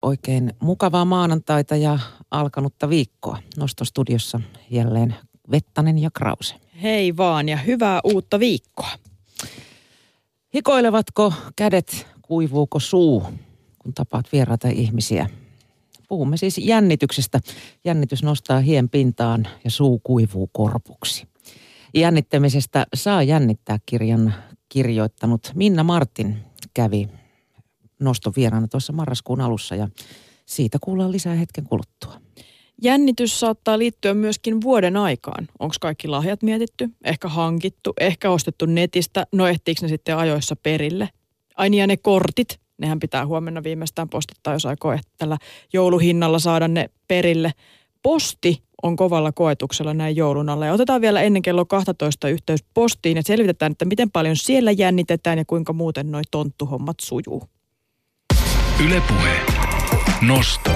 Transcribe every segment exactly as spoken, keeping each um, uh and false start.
Oikein mukavaa maanantaita ja alkanutta viikkoa. Nostostudiossa jälleen Vettanen ja Krause. Hei vaan ja hyvää uutta viikkoa. Hikoilevatko kädet, kuivuuko suu, kun tapaat vieraita ihmisiä? Puhumme siis jännityksestä. Jännitys nostaa hien pintaan ja suu kuivuu korpuksi. Jännittämisestä saa jännittää -kirjan kirjoittanut Minna Martin kävi noston vieraana tuossa marraskuun alussa ja siitä kuullaan lisää hetken kuluttua. Jännitys saattaa liittyä myöskin vuoden aikaan. Onko kaikki lahjat mietitty, ehkä hankittu, ehkä ostettu netistä, no ehtiikö ne sitten ajoissa perille? Ai niin, ja ne kortit, nehän pitää huomenna viimeistään postittaa, jos aikoo tällä jouluhinnalla saada ne perille. Posti on kovalla koetuksella näin joulun alla. Ja otetaan vielä ennen kello kaksitoista yhteys postiin ja selvitetään, että miten paljon siellä jännitetään ja kuinka muuten noi tonttuhommat sujuu. Yle Puhe. Nosto.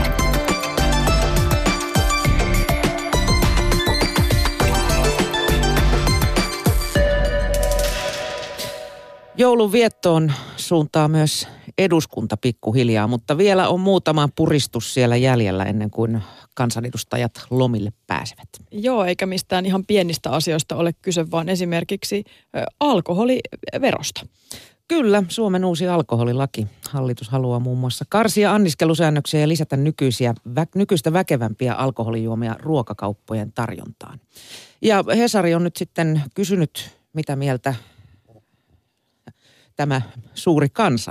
Joulun viettoon suuntaa myös eduskunta pikkuhiljaa, mutta vielä on muutama puristus siellä jäljellä ennen kuin kansanedustajat lomille pääsevät. Joo, eikä mistään ihan pienistä asioista ole kyse, vaan esimerkiksi alkoholiverosta. Kyllä, Suomen uusi alkoholilaki. Hallitus haluaa muun muassa karsia anniskelusäännöksiä ja lisätä nykyisiä, vä, nykyistä väkevämpiä alkoholijuomia ruokakauppojen tarjontaan. Ja Hesari on nyt sitten kysynyt, mitä mieltä tämä suuri kansa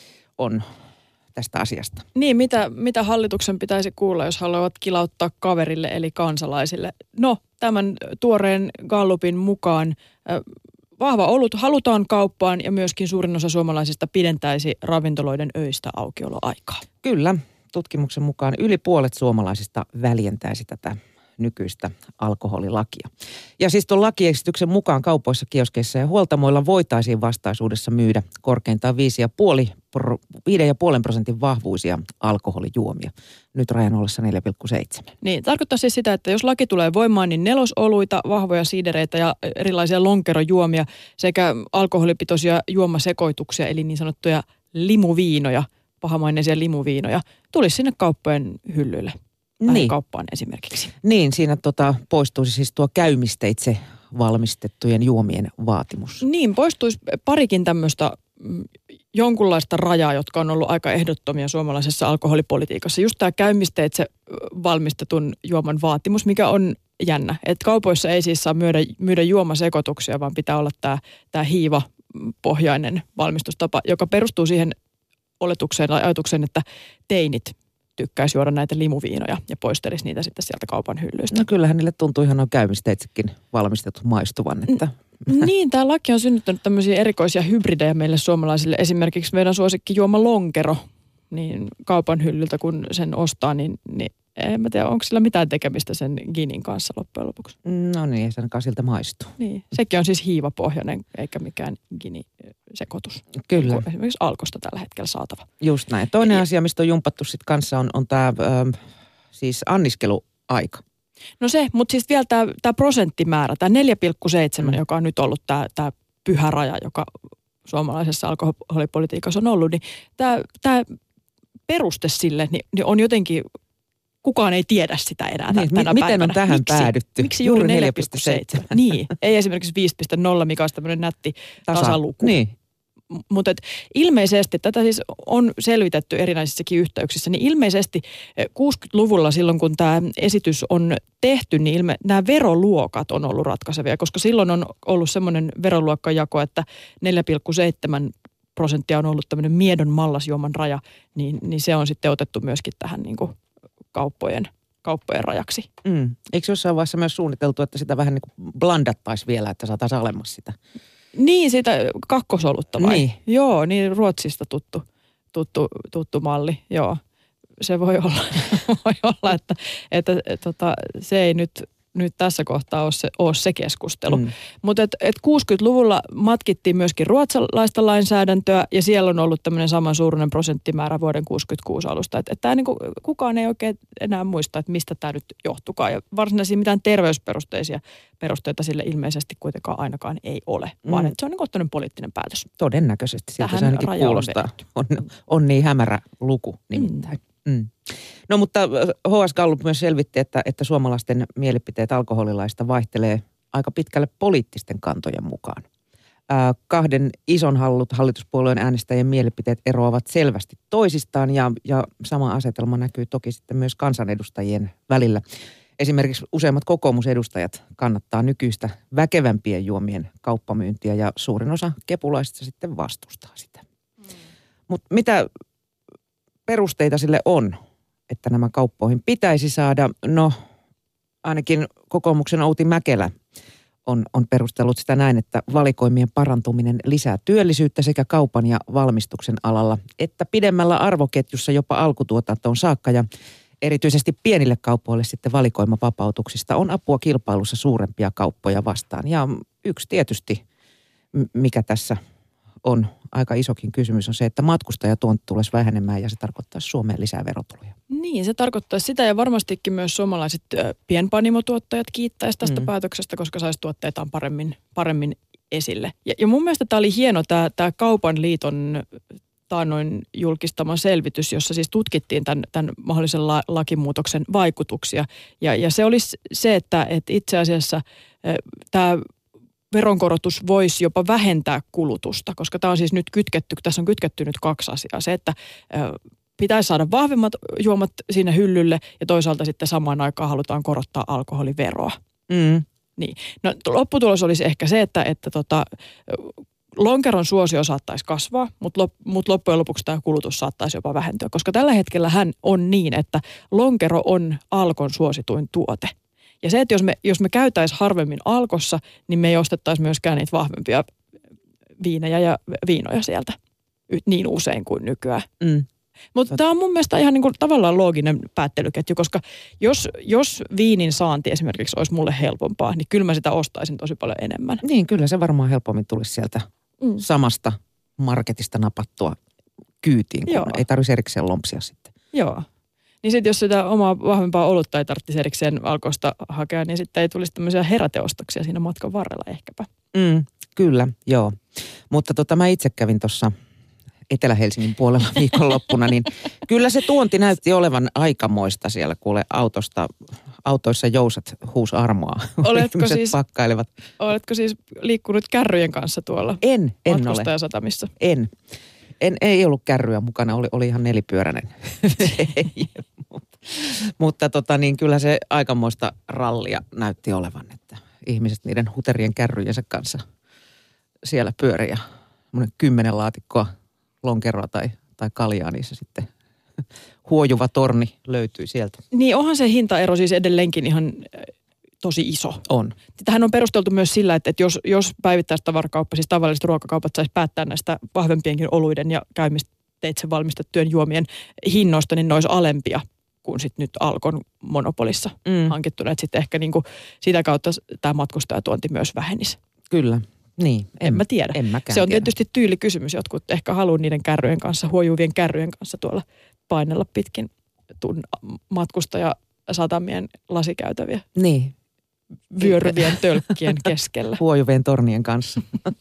on tästä asiasta. Niin, mitä, mitä hallituksen pitäisi kuulla, jos haluavat kilauttaa kaverille eli kansalaisille? No, tämän tuoreen Gallupin mukaan äh, vahva olut halutaan kauppaan ja myöskin suurin osa suomalaisista pidentäisi ravintoloiden öistä aukioloaikaa. Kyllä, tutkimuksen mukaan yli puolet suomalaisista väljentäisi tätä nykyistä alkoholilakia. Ja siis tuon lakiesityksen mukaan kaupoissa, kioskeissa ja huoltamoilla voitaisiin vastaisuudessa myydä korkeintaan viisi pilkku viisi prosentin vahvuisia alkoholijuomia. Nyt rajan ollessa neljä pilkku seitsemän. Niin, tarkoittaa siis sitä, että jos laki tulee voimaan, niin nelosoluita, vahvoja siidereitä ja erilaisia lonkerojuomia sekä alkoholipitoisia juomasekoituksia, eli niin sanottuja limuviinoja, pahamaineisia limuviinoja, tulisi sinne kauppojen hyllyille. Niin. Kauppaan esimerkiksi. Niin, siinä tota, poistuisi siis tuo käymisteitse valmistettujen juomien vaatimus. Niin, poistuisi parikin tämmöistä jonkunlaista rajaa, jotka on ollut aika ehdottomia suomalaisessa alkoholipolitiikassa. Just tämä käymisteitse valmistetun juoman vaatimus, mikä on jännä. Että kaupoissa ei siis saa myydä, myydä juomasekoituksia, vaan pitää olla tämä, tämä hiivapohjainen valmistustapa, joka perustuu siihen oletukseen tai ajatukseen, että teinit tykkäisi juoda näitä limuviinoja ja poistelisi niitä sitten sieltä kaupan hyllyistä. No kyllähän niille tuntuu ihan käymisteitsekin valmistettu maistuvan. Että. Niin, tämä laki on synnyttänyt tämmöisiä erikoisia hybridejä meille suomalaisille. Esimerkiksi meidän suosikki juoma lonkero, niin kaupan hyllyltä kun sen ostaa, niin, niin en mä tiedä, onko sillä mitään tekemistä sen ginin kanssa loppujen lopuksi. No niin, ei se ainakaan siltä maistu. Niin, sekin on siis hiivapohjainen eikä mikään gini-sekoitus. Kyllä. Esimerkiksi Alkosta tällä hetkellä saatava. Just näin. Toinen ja asia, mistä on jumpattu sitten kanssa, on, on tämä siis anniskeluaika. No se, mutta siis vielä tämä prosenttimäärä, tämä neljä pilkku seitsemän, mm. joka on nyt ollut tämä pyhä raja, joka suomalaisessa alkoholipolitiikassa on ollut, niin tämä peruste sille niin, niin on jotenkin, kukaan ei tiedä sitä enää niin, tänä miten päivänä. On tähän Miksi? päädytty? Miksi juuri neljä pilkku seitsemän? Niin, ei esimerkiksi viisi pilkku nolla, mikä olisi tämmöinen nätti Tasa. tasaluku. Niin. Mutta ilmeisesti, tätä siis on selvitetty erinäisissäkin yhteyksissä, niin ilmeisesti kuusikymmentäluvulla silloin, kun tämä esitys on tehty, niin ilme, nämä veroluokat on ollut ratkaisevia, koska silloin on ollut semmoinen veroluokkajako, että neljä pilkku seitsemän prosenttia on ollut tämmöinen miedon mallasjuoman raja, niin, niin se on sitten otettu myöskin tähän niin kuin kauppojen, kauppojen rajaksi. Mm. Eikö jossain vaiheessa myös suunniteltu, että sitä vähän niin kuin blandattaisiin vielä, että saataisiin alemmas sitä? Niin, sitä kakkosolutta vai? Niin. Joo, niin Ruotsista tuttu, tuttu, tuttu malli, joo. Se voi olla, voi olla että, että, että, että se ei nyt nyt tässä kohtaa ole se, ole se keskustelu. Mm. Mutta et, et kuusikymmentäluvulla matkittiin myöskin ruotsalaista lainsäädäntöä ja siellä on ollut tämmöinen saman suuruinen prosenttimäärä vuoden kuusikymmentäkuusi alusta. Että et tää niinku, kukaan ei oikein enää muista, että mistä tämä nyt johtukaan. Ja varsinaisia mitään terveysperusteisia perusteita sille ilmeisesti kuitenkaan ainakaan ei ole, mm. vaan että se on niin kuin poliittinen päätös. Todennäköisesti, siltä se ainakin kuulostaa. On, on niin hämärä luku nimittäin. Mm. Mm. No mutta H S Gallup myös selvitti, että, että suomalaisten mielipiteet alkoholilaista vaihtelee aika pitkälle poliittisten kantojen mukaan. Äh, kahden ison hallut, hallituspuolueen äänestäjien mielipiteet eroavat selvästi toisistaan ja, ja sama asetelma näkyy toki sitten myös kansanedustajien välillä. Esimerkiksi useimmat kokoomusedustajat kannattaa nykyistä väkevämpien juomien kauppamyyntiä ja suurin osa kepulaisista sitten vastustaa sitä. Mm. Mutta mitä perusteita sille on, että nämä kauppoihin pitäisi saada? No ainakin kokoomuksen Outi Mäkelä on, on perustellut sitä näin, että valikoimien parantuminen lisää työllisyyttä sekä kaupan ja valmistuksen alalla, että pidemmällä arvoketjussa jopa alkutuotantoon saakka ja erityisesti pienille kaupoille sitten valikoimavapautuksista on apua kilpailussa suurempia kauppoja vastaan. Ja yksi tietysti, mikä tässä on aika isokin kysymys, on se, että matkustajatuonti tulisi vähenemään ja se tarkoittaa Suomeen lisää verotuloja. Niin, se tarkoittaa sitä ja varmastikin myös suomalaiset pienpanimotuottajat kiittäisi tästä mm. päätöksestä, koska saisi tuotteitaan paremmin, paremmin esille. Ja, ja mun mielestä tämä oli hieno, tämä, tämä Kaupan liiton taannoin julkistama selvitys, jossa siis tutkittiin tämän, tämän mahdollisen la, lakimuutoksen vaikutuksia. Ja, ja se olisi se, että, että itse asiassa äh, tämä veronkorotus voisi jopa vähentää kulutusta, koska tämä on siis nyt kytketty, tässä on kytketty nyt kaksi asiaa. Se, että äh, pitäisi saada vahvemmat juomat sinne hyllylle ja toisaalta sitten samaan aikaan halutaan korottaa alkoholiveroa. Mm. Niin. No, lopputulos olisi ehkä se, että, että tota, lonkeron suosio saattaisi kasvaa, mutta, lop, mutta loppujen lopuksi tämä kulutus saattaisi jopa vähentyä, koska tällä hetkellä hän on niin, että lonkero on Alkon suosituin tuote. Ja se, että jos me, jos me käytäisiin harvemmin Alkossa, niin me ei ostettaisi myöskään niitä vahvempia viinejä ja viinoja sieltä niin usein kuin nykyään. Mm. Mutta tämä on mun mielestä ihan niin kuin tavallaan looginen päättelyketju, koska jos, jos viinin saanti esimerkiksi olisi mulle helpompaa, niin kyllä mä sitä ostaisin tosi paljon enemmän. Niin, kyllä se varmaan helpommin tulisi sieltä mm. samasta marketista napattua kyytiin, kun Joo. ei tarvitsisi erikseen lompsia sitten. Joo. Niin sitten jos sitä omaa vahvempaa olutta ei tarvitsisi erikseen Alkosta hakea, niin sitten ei tulisi tämmöisiä heräteostoksia siinä matkan varrella ehkäpä. Mm, kyllä, joo. Mutta tota, mä itse kävin tuossa Etelä-Helsingin puolella viikonloppuna, niin kyllä se tuonti näytti olevan aikamoista siellä, kuule autosta, autoissa jousat huus armoa. Oletko siis, pakkailevat. Oletko siis liikkunut kärryjen kanssa tuolla en, en matkustajasatamissa? En, en. Ei ollut kärryä mukana, oli, oli ihan nelipyöräinen. mutta mutta tota, niin kyllä se aikamoista rallia näytti olevan, että ihmiset niiden huterien kärryjensä kanssa siellä pyörii ja kymmenen laatikkoa lonkeroa tai, tai kaljaa, niin se sitten huojuva torni löytyy sieltä. Niin onhan se hintaero siis edelleenkin ihan tosi iso. On. Tähän on perusteltu myös sillä, että jos, jos päivittäistavarakauppa, siis tavalliset ruokakaupat saisi päättää näistä vahvempienkin oluiden ja käymisteitse valmistettujen juomien hinnoista, niin ne olisi alempia kuin sitten nyt Alkon monopolissa mm. hankittuna. Että sitten ehkä niinku sitä kautta tämä matkustajatuonti myös vähenisi. Kyllä. Niin, en, en mä tiedä. En se on tietysti tyylikysymys. Jotkut ehkä haluaa niiden kärryjen kanssa, huojuvien kärryjen kanssa tuolla painella pitkin tun matkustajasatamien lasikäytäviä. Niin. Vyöryvien tölkkien keskellä. Huojuvien tornien kanssa.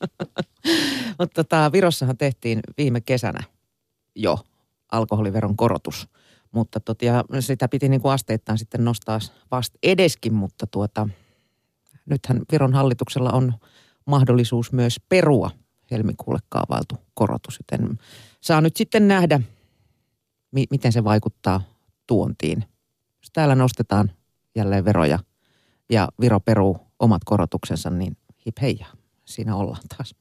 Mutta tota, Virossahan tehtiin viime kesänä jo alkoholiveron korotus. Mutta totia, sitä piti niin kuin asteittain sitten nostaa vasta edeskin, mutta tuota, nythän Viron hallituksella on mahdollisuus myös perua helmikuulle kaavailtu korotus, joten saa nyt sitten nähdä, mi- miten se vaikuttaa tuontiin. Jos täällä nostetaan jälleen veroja ja Viro peruu omat korotuksensa, niin hip heijaa, siinä ollaan taas.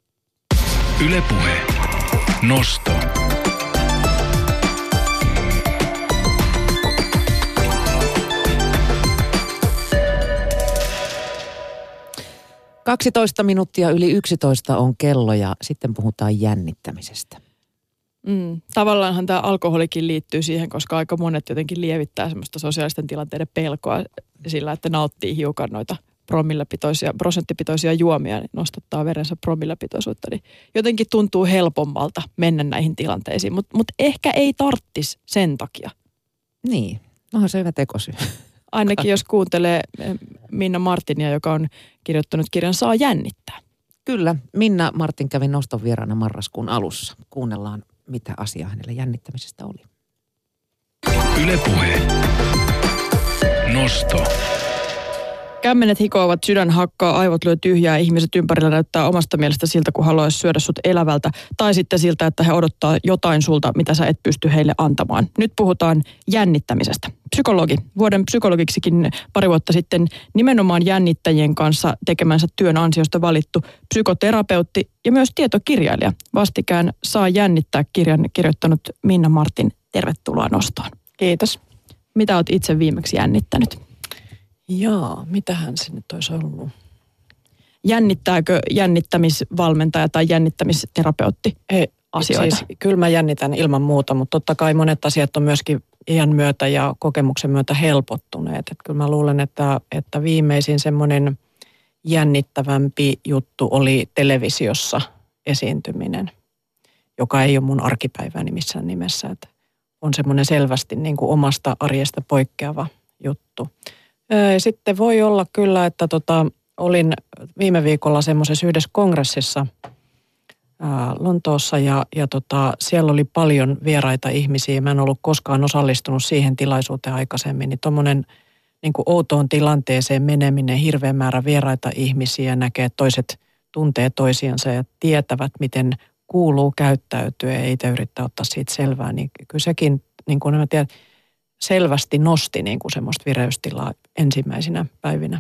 Yle Puhe. Nosto. kaksitoista minuuttia yli yksitoista on kello ja sitten puhutaan jännittämisestä. Mm. Tavallaanhan tämä alkoholikin liittyy siihen, koska aika monet jotenkin lievittää semmoista sosiaalisten tilanteiden pelkoa sillä, että nauttii hiukan noita promillepitoisia, prosenttipitoisia juomia, niin nostattaa verensä promillepitoisuutta, niin jotenkin tuntuu helpommalta mennä näihin tilanteisiin, mutta mut ehkä ei tarttis sen takia. Niin, onhan se hyvä tekosyy. Ainakin jos kuuntelee Minna Martinia, joka on kirjoittanut kirjan Saa jännittää. Kyllä, Minna Martin kävi noston vieraana marraskuun alussa. Kuunnellaan, mitä asiaa hänellä jännittämisestä oli. Yle Puhe. Nosto. Kämmenet hikoavat, sydän hakkaa, aivot lyö tyhjää, ihmiset ympärillä näyttää omasta mielestä siltä, kun haluaisi syödä sut elävältä. Tai sitten siltä, että he odottaa jotain sulta, mitä sä et pysty heille antamaan. Nyt puhutaan jännittämisestä. Psykologi, vuoden psykologiksikin pari vuotta sitten nimenomaan jännittäjien kanssa tekemänsä työn ansiosta valittu psykoterapeutti ja myös tietokirjailija. Vastikään Saa jännittää -kirjan kirjoittanut Minna Martin. Tervetuloa nostoon. Kiitos. Mitä oot itse viimeksi jännittänyt? Jaa, mitähän se nyt olisi ollut? Jännittääkö jännittämisvalmentaja tai jännittämisterapeutti Ei, asioita? Siis, kyllä mä jännitän ilman muuta, mutta totta kai monet asiat on myöskin iän myötä ja kokemuksen myötä helpottuneet. Et kyllä mä luulen, että, että viimeisin semmoinen jännittävämpi juttu oli televisiossa esiintyminen, joka ei ole mun arkipäiväni missään nimessä. Et on semmoinen selvästi niin kuin omasta arjesta poikkeava juttu. Ja sitten voi olla kyllä, että tota, olin viime viikolla semmoisessa yhdessä kongressissa ää, Lontoossa ja, ja tota, siellä oli paljon vieraita ihmisiä. Mä en ollut koskaan osallistunut siihen tilaisuuteen aikaisemmin. Niin tommoinen niin kuin outoon tilanteeseen meneminen, hirveä määrä vieraita ihmisiä, näkee, että toiset tuntee toisiansa ja tietävät, miten kuuluu käyttäytyä ja itse yrittää ottaa siitä selvää. Niin kyllä sekin, niin kuin mä tiedän, selvästi nosti niin kuin semmoista vireystilaa ensimmäisinä päivinä.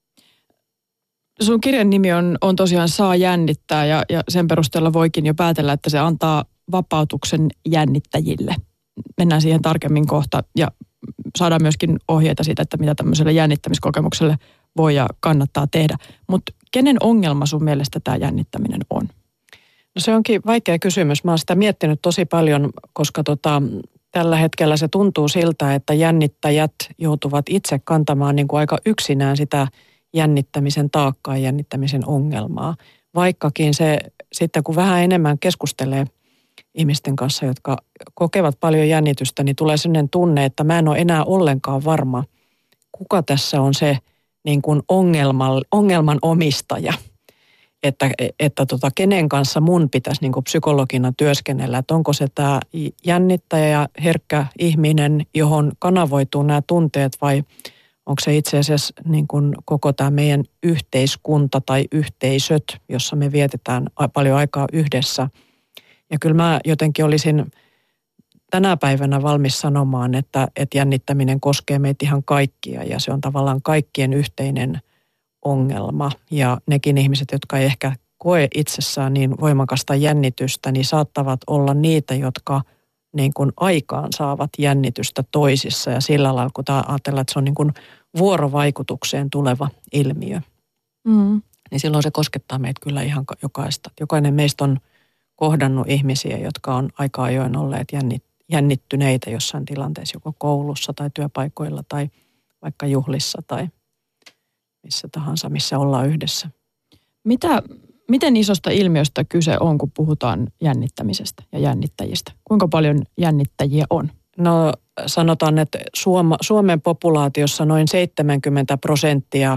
Sun kirjan nimi on, on tosiaan Saa jännittää ja, ja sen perusteella voikin jo päätellä, että se antaa vapautuksen jännittäjille. Mennään siihen tarkemmin kohta ja saadaan myöskin ohjeita siitä, että mitä tämmöiselle jännittämiskokemukselle voi ja kannattaa tehdä. Mutta kenen ongelma sun mielestä tämä jännittäminen on? No se onkin vaikea kysymys. Mä oon sitä miettinyt tosi paljon, koska tota, tällä hetkellä se tuntuu siltä, että jännittäjät joutuvat itse kantamaan niin kuin aika yksinään sitä jännittämisen taakkaa ja jännittämisen ongelmaa. Vaikkakin se sitten kun vähän enemmän keskustelee ihmisten kanssa, jotka kokevat paljon jännitystä, niin tulee sellainen tunne, että mä en ole enää ollenkaan varma, kuka tässä on se niin kuin ongelman, ongelman omistaja. Että, että tota, kenen kanssa mun pitäisi niin kuin psykologina työskennellä, että onko se tämä jännittäjä ja herkkä ihminen, johon kanavoituu nämä tunteet vai onko se itse asiassa niin kuin koko tämä meidän yhteiskunta tai yhteisöt, jossa me vietetään paljon aikaa yhdessä. Ja kyllä mä jotenkin olisin tänä päivänä valmis sanomaan, että, että jännittäminen koskee meitä ihan kaikkia ja se on tavallaan kaikkien yhteinen ongelma. Ja nekin ihmiset, jotka ei ehkä koe itsessään niin voimakasta jännitystä, niin saattavat olla niitä, jotka niin kuin aikaan saavat jännitystä toisissa. Ja sillä lailla, kun ajatellaan, että se on niin kuin vuorovaikutukseen tuleva ilmiö, mm. niin silloin se koskettaa meitä kyllä ihan jokaista. Jokainen meistä on kohdannut ihmisiä, jotka on aika ajoin olleet jännittyneitä jossain tilanteessa, joko koulussa tai työpaikoilla tai vaikka juhlissa tai missä tahansa, missä ollaan yhdessä. Mitä, miten isosta ilmiöstä kyse on, kun puhutaan jännittämisestä ja jännittäjistä? Kuinka paljon jännittäjiä on? No sanotaan, että Suoma, Suomen populaatiossa noin seitsemänkymmentä prosenttia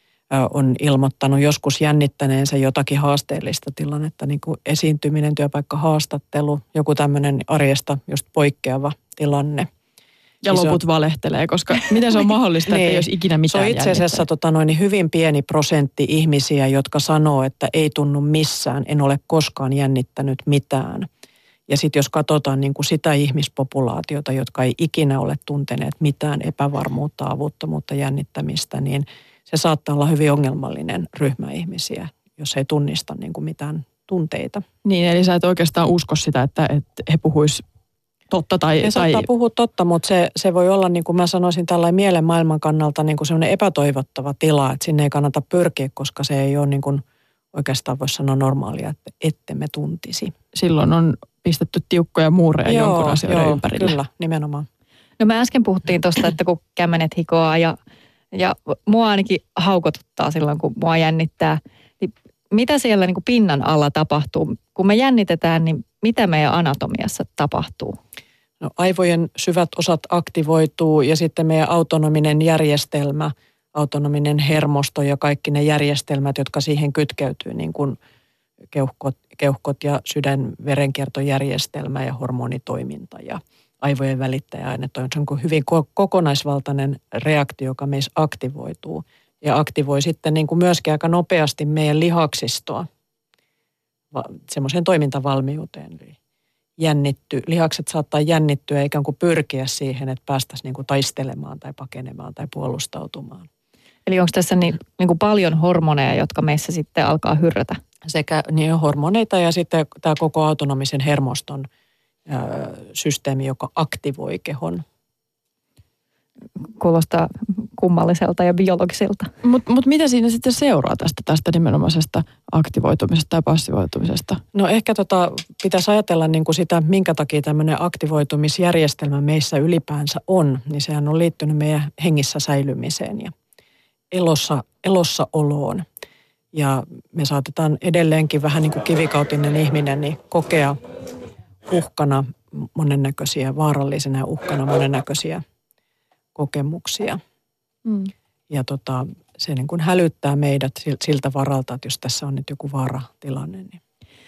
on ilmoittanut joskus jännittäneensä jotakin haasteellista tilannetta, niin kuin esiintyminen, työpaikkahaastattelu, joku tämmöinen arjesta just poikkeava tilanne. Ja niin loput on, valehtelee, koska miten se on mahdollista, että ei olisi ikinä mitään jännittäjää? Se on itse asiassa tota, noin hyvin pieni prosentti ihmisiä, jotka sanoo, että ei tunnu missään, en ole koskaan jännittänyt mitään. Ja sitten jos katsotaan niin kuin sitä ihmispopulaatiota, jotka ei ikinä ole tunteneet mitään epävarmuutta, avuttomuutta, jännittämistä, niin se saattaa olla hyvin ongelmallinen ryhmä ihmisiä, jos ei tunnista niin kuin mitään tunteita. Niin, eli sä et oikeastaan usko sitä, että, että he puhuis totta tai... He saattaa tai... puhua totta, mutta se, se voi olla, niin kuin mä sanoisin, tällainen mielen maailman kannalta niin kuin sellainen epätoivottava tila, että sinne ei kannata pyrkiä, koska se ei ole niin kuin oikeastaan voisi sanoa normaalia, että ette me tuntisi. Silloin on pistetty tiukkoja muureja joo, jonkun asioiden joo, ympärille. Kyllä, nimenomaan. No me äsken puhuttiin tuosta, että kun kämmenet hikoaa ja, ja mua ainakin haukotuttaa silloin, kun mua jännittää. Niin mitä siellä niin kuin pinnan alla tapahtuu? Kun me jännitetään, niin mitä meidän anatomiassa tapahtuu? No, aivojen syvät osat aktivoituu ja sitten meidän autonominen järjestelmä, autonominen hermosto ja kaikki ne järjestelmät, jotka siihen kytkeytyy, niin kuin keuhkot, keuhkot ja sydänverenkiertojärjestelmä ja hormonitoiminta ja aivojen välittäjäaine. Se on hyvin kokonaisvaltainen reaktio, joka meissä aktivoituu ja aktivoi sitten niin kuin myöskin aika nopeasti meidän lihaksistoa semmoiseen toimintavalmiuteen. Eli jännitty, lihakset saattaa jännittyä ja ikään kuin pyrkiä siihen, että päästäisiin niin kuin taistelemaan tai pakenemaan tai puolustautumaan. Eli onko tässä niin, niin kuin paljon hormoneja, jotka meissä sitten alkaa hyrrätä? Sekä niin hormoneita ja sitten tämä koko autonomisen hermoston ö, systeemi, joka aktivoi kehon. Kuulostaa kummalliselta ja biologiselta. Mutta mut mitä siinä sitten seuraa tästä, tästä nimenomaisesta aktivoitumisesta ja passivoitumisesta? No ehkä tota, pitäisi ajatella niin kuin sitä, minkä takia tämmöinen aktivoitumisjärjestelmä meissä ylipäänsä on. Niin sehän on liittynyt meidän hengissä säilymiseen ja elossa, elossaoloon. Ja me saatetaan edelleenkin vähän niin kuin kivikautinen ihminen niin kokea uhkana monennäköisiä, vaarallisena uhkana monennäköisiä kokemuksia. Mm. Ja tota, se niin kuin hälyttää meidät siltä varalta, että jos tässä on nyt joku vaaratilanne. Niin.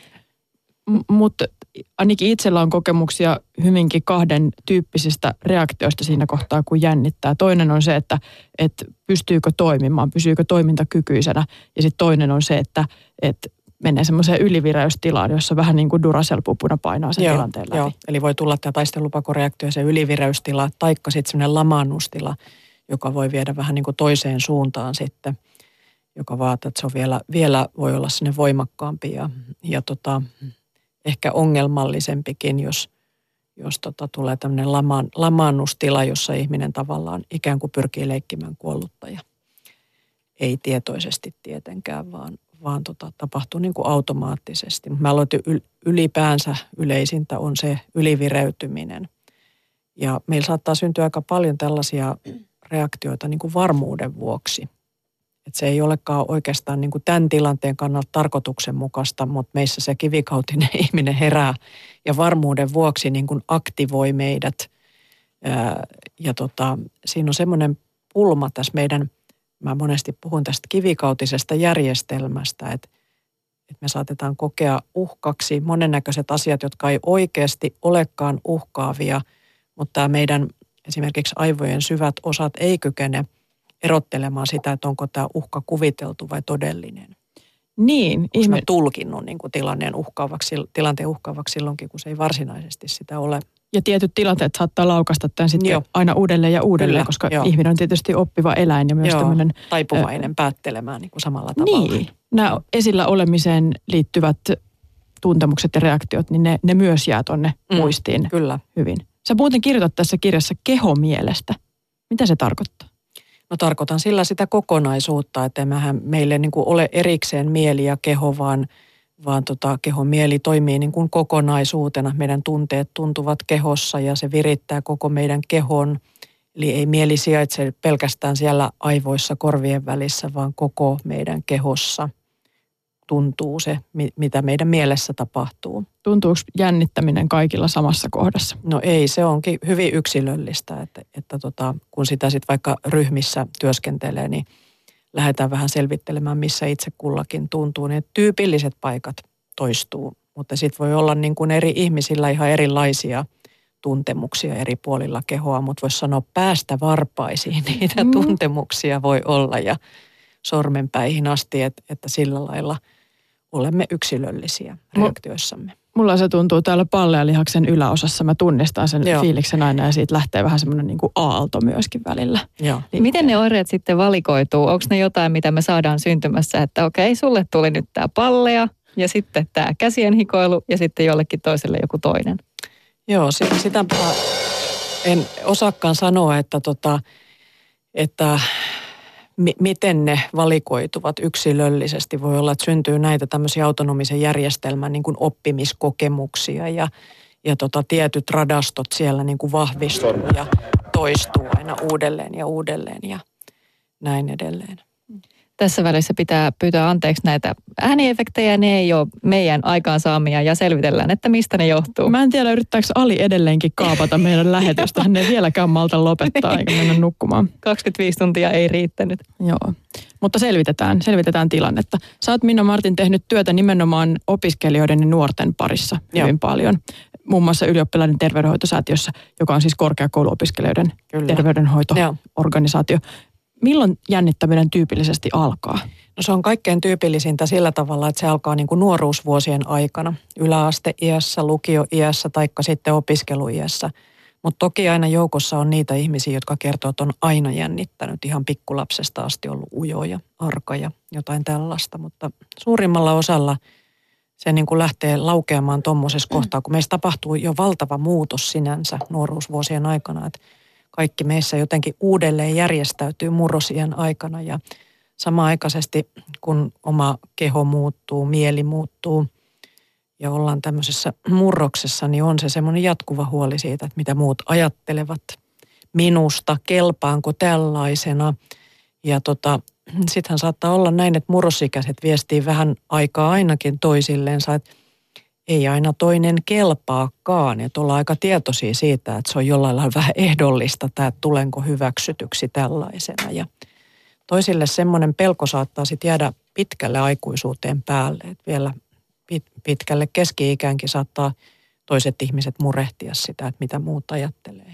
M- mutta ainakin itsellä on kokemuksia hyvinkin kahden tyyppisistä reaktioista siinä kohtaa, kun jännittää. Toinen on se, että, että pystyykö toimimaan, pysyykö toimintakykyisenä. Ja sitten toinen on se, että, että menee semmoiseen yliviräystilaan, jossa vähän niin kuin Duracell-pupuna painaa sen joo, tilanteen läpi. Joo, eli voi tulla tämä taistelupakoreaktio, se yliviräystila, taikka sitten semmoinen lamaannustila, joka voi viedä vähän niin kuin toiseen suuntaan sitten, joka vaatii, että se on vielä, vielä voi olla sinne voimakkaampi ja, ja tota, ehkä ongelmallisempikin, jos, jos tota, tulee tämmöinen lama, lamaannustila, jossa ihminen tavallaan ikään kuin pyrkii leikkimään kuollutta ja ei tietoisesti tietenkään, vaan vaan tota, tapahtuu niin kuin automaattisesti. Mä aloitin ylipäänsä yleisintä on se ylivireytyminen. Ja meillä saattaa syntyä aika paljon tällaisia reaktioita niin kuin varmuuden vuoksi. Että se ei olekaan oikeastaan niin kuin tämän tilanteen kannalta tarkoituksenmukaista, mutta meissä se kivikautinen ihminen herää ja varmuuden vuoksi niin kuin aktivoi meidät. Ää, ja tota, siinä on semmoinen pulma tässä meidän. Mä monesti puhun tästä kivikautisesta järjestelmästä, että, että me saatetaan kokea uhkaksi monennäköiset asiat, jotka ei oikeasti olekaan uhkaavia, mutta tämä meidän esimerkiksi aivojen syvät osat ei kykene erottelemaan sitä, että onko tämä uhka kuviteltu vai todellinen. Niin. Ihme... Mä tulkinnut niin kuin tilanteen, uhkaavaksi, tilanteen uhkaavaksi silloinkin, kun se ei varsinaisesti sitä ole. Ja tietyt tilanteet saattaa laukasta tämän sitten joo. aina uudelleen ja uudelleen, Kyllä, koska joo. ihminen on tietysti oppiva eläin ja myös joo, tämmöinen taipuvainen äh, päättelemään niin kuin samalla tavalla. Niin, nämä esillä olemiseen liittyvät tuntemukset ja reaktiot, niin ne, ne myös jää tuonne mm, muistiin kyllä. hyvin. Sä muuten kirjoitat tässä kirjassa kehomielestä. Mitä se tarkoittaa? No tarkoitan sillä sitä kokonaisuutta, että mehän meille niin kuin ole erikseen mieli ja keho, vaan vaan tota, kehon mieli toimii niin kuin kokonaisuutena. Meidän tunteet tuntuvat kehossa ja se virittää koko meidän kehon. Eli ei mieli sijaitse pelkästään siellä aivoissa korvien välissä, vaan koko meidän kehossa tuntuu se, mitä meidän mielessä tapahtuu. Tuntuuko jännittäminen kaikilla samassa kohdassa? No ei, se onkin hyvin yksilöllistä, että, että tota, kun sitä sitten vaikka ryhmissä työskentelee, niin lähdetään vähän selvittelemään, missä itse kullakin tuntuu. Niin tyypilliset paikat toistuu, mutta sitten voi olla niin kuin eri ihmisillä ihan erilaisia tuntemuksia eri puolilla kehoa, mutta voisi sanoa päästä varpaisiin niitä mm. tuntemuksia voi olla ja sormenpäihin asti, että, että sillä lailla olemme yksilöllisiä reaktioissamme. Mulla se tuntuu täällä pallealihaksen yläosassa. Mä tunnistan sen Joo. fiiliksen aina ja siitä lähtee vähän semmoinen niin kuin aalto myöskin välillä. Joo. Miten ne oireet sitten valikoituu? Onko ne jotain, mitä me saadaan syntymässä, että okei, sulle tuli nyt tää pallea ja sitten tämä käsien hikoilu ja sitten jollekin toiselle joku toinen? Joo, sitä en osaakaan sanoa, että, tota, että mi- miten ne valikoituvat yksilöllisesti. Voi olla, että syntyy näitä tämmöisiä autonomisen järjestelmän niin kuin oppimiskokemuksia ja, ja tota, tietyt radastot siellä niin kuin vahvistuu ja toistuu aina uudelleen ja uudelleen ja näin edelleen. Tässä välissä pitää pyytää anteeksi näitä ääniefektejä, ne ei ole meidän aikaansaamia ja selvitellään, että mistä ne johtuu. Mä en tiedä, yrittääkö Ali edelleenkin kaapata meidän lähetystä. Hän ei vieläkään malta lopettaa eikä mennä nukkumaan. kaksikymmentäviisi tuntia ei riittänyt. Joo, mutta selvitetään, selvitetään tilannetta. Sä oot, Minna Martin, tehnyt työtä nimenomaan opiskelijoiden ja nuorten parissa hyvin Joo. paljon. Muun muassa Ylioppilaiden terveydenhoitosäätiössä, joka on siis korkeakouluopiskelijoiden Kyllä. terveydenhoitoorganisaatio. Milloin jännittäminen tyypillisesti alkaa? No se on kaikkein tyypillisintä sillä tavalla, että se alkaa niin kuin nuoruusvuosien aikana, yläasteiässä, lukioiässä taikka sitten opiskeluiässä. Mutta toki aina joukossa on niitä ihmisiä, jotka kertoo, että on aina jännittänyt, ihan pikkulapsesta asti ollut ujoja, arka ja jotain tällaista. Mutta suurimmalla osalla se niin kuin lähtee laukeamaan tuommoisessa kohtaa, kun meistä tapahtuu jo valtava muutos sinänsä nuoruusvuosien aikana, että kaikki meissä jotenkin uudelleen järjestäytyy murrosien aikana ja samaaikaisesti kun oma keho muuttuu, mieli muuttuu ja ollaan tämmöisessä murroksessa, niin on se semmoinen jatkuva huoli siitä, että mitä muut ajattelevat minusta, kelpaanko tällaisena. Ja tota, sittenhän saattaa olla näin, että murrosikäiset viestii vähän aikaa ainakin toisilleensa, että ei aina toinen kelpaakaan, että ollaan aika tietoisia siitä, että se on jollain lailla vähän ehdollista, tämä, että tulenko hyväksytyksi tällaisena. Ja toisille semmoinen pelko saattaa sitten jäädä pitkälle aikuisuuteen päälle, että vielä pitkälle keski-ikäänkin saattaa toiset ihmiset murehtia sitä, että mitä muut ajattelee.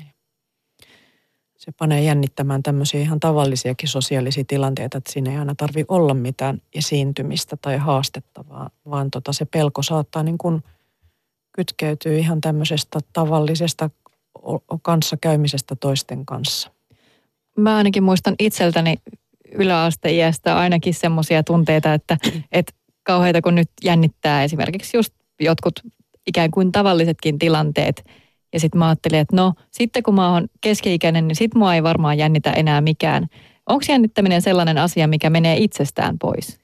Se panee jännittämään tämmöisiä ihan tavallisiakin sosiaalisia tilanteita, että siinä ei aina tarvitse olla mitään esiintymistä tai haastettavaa, vaan tota se pelko saattaa niin kuin kytkeytyä ihan tämmöisestä tavallisesta kanssakäymisestä toisten kanssa. Mä ainakin muistan itseltäni yläasteiästä ainakin semmoisia tunteita, että, että kauheita kun nyt jännittää esimerkiksi just jotkut ikään kuin tavallisetkin tilanteet. Ja sitten mä ajattelin, että no sitten kun mä oon keski-ikäinen, niin sit mua ei varmaan jännitä enää mikään. Onko jännittäminen sellainen asia, mikä menee itsestään pois?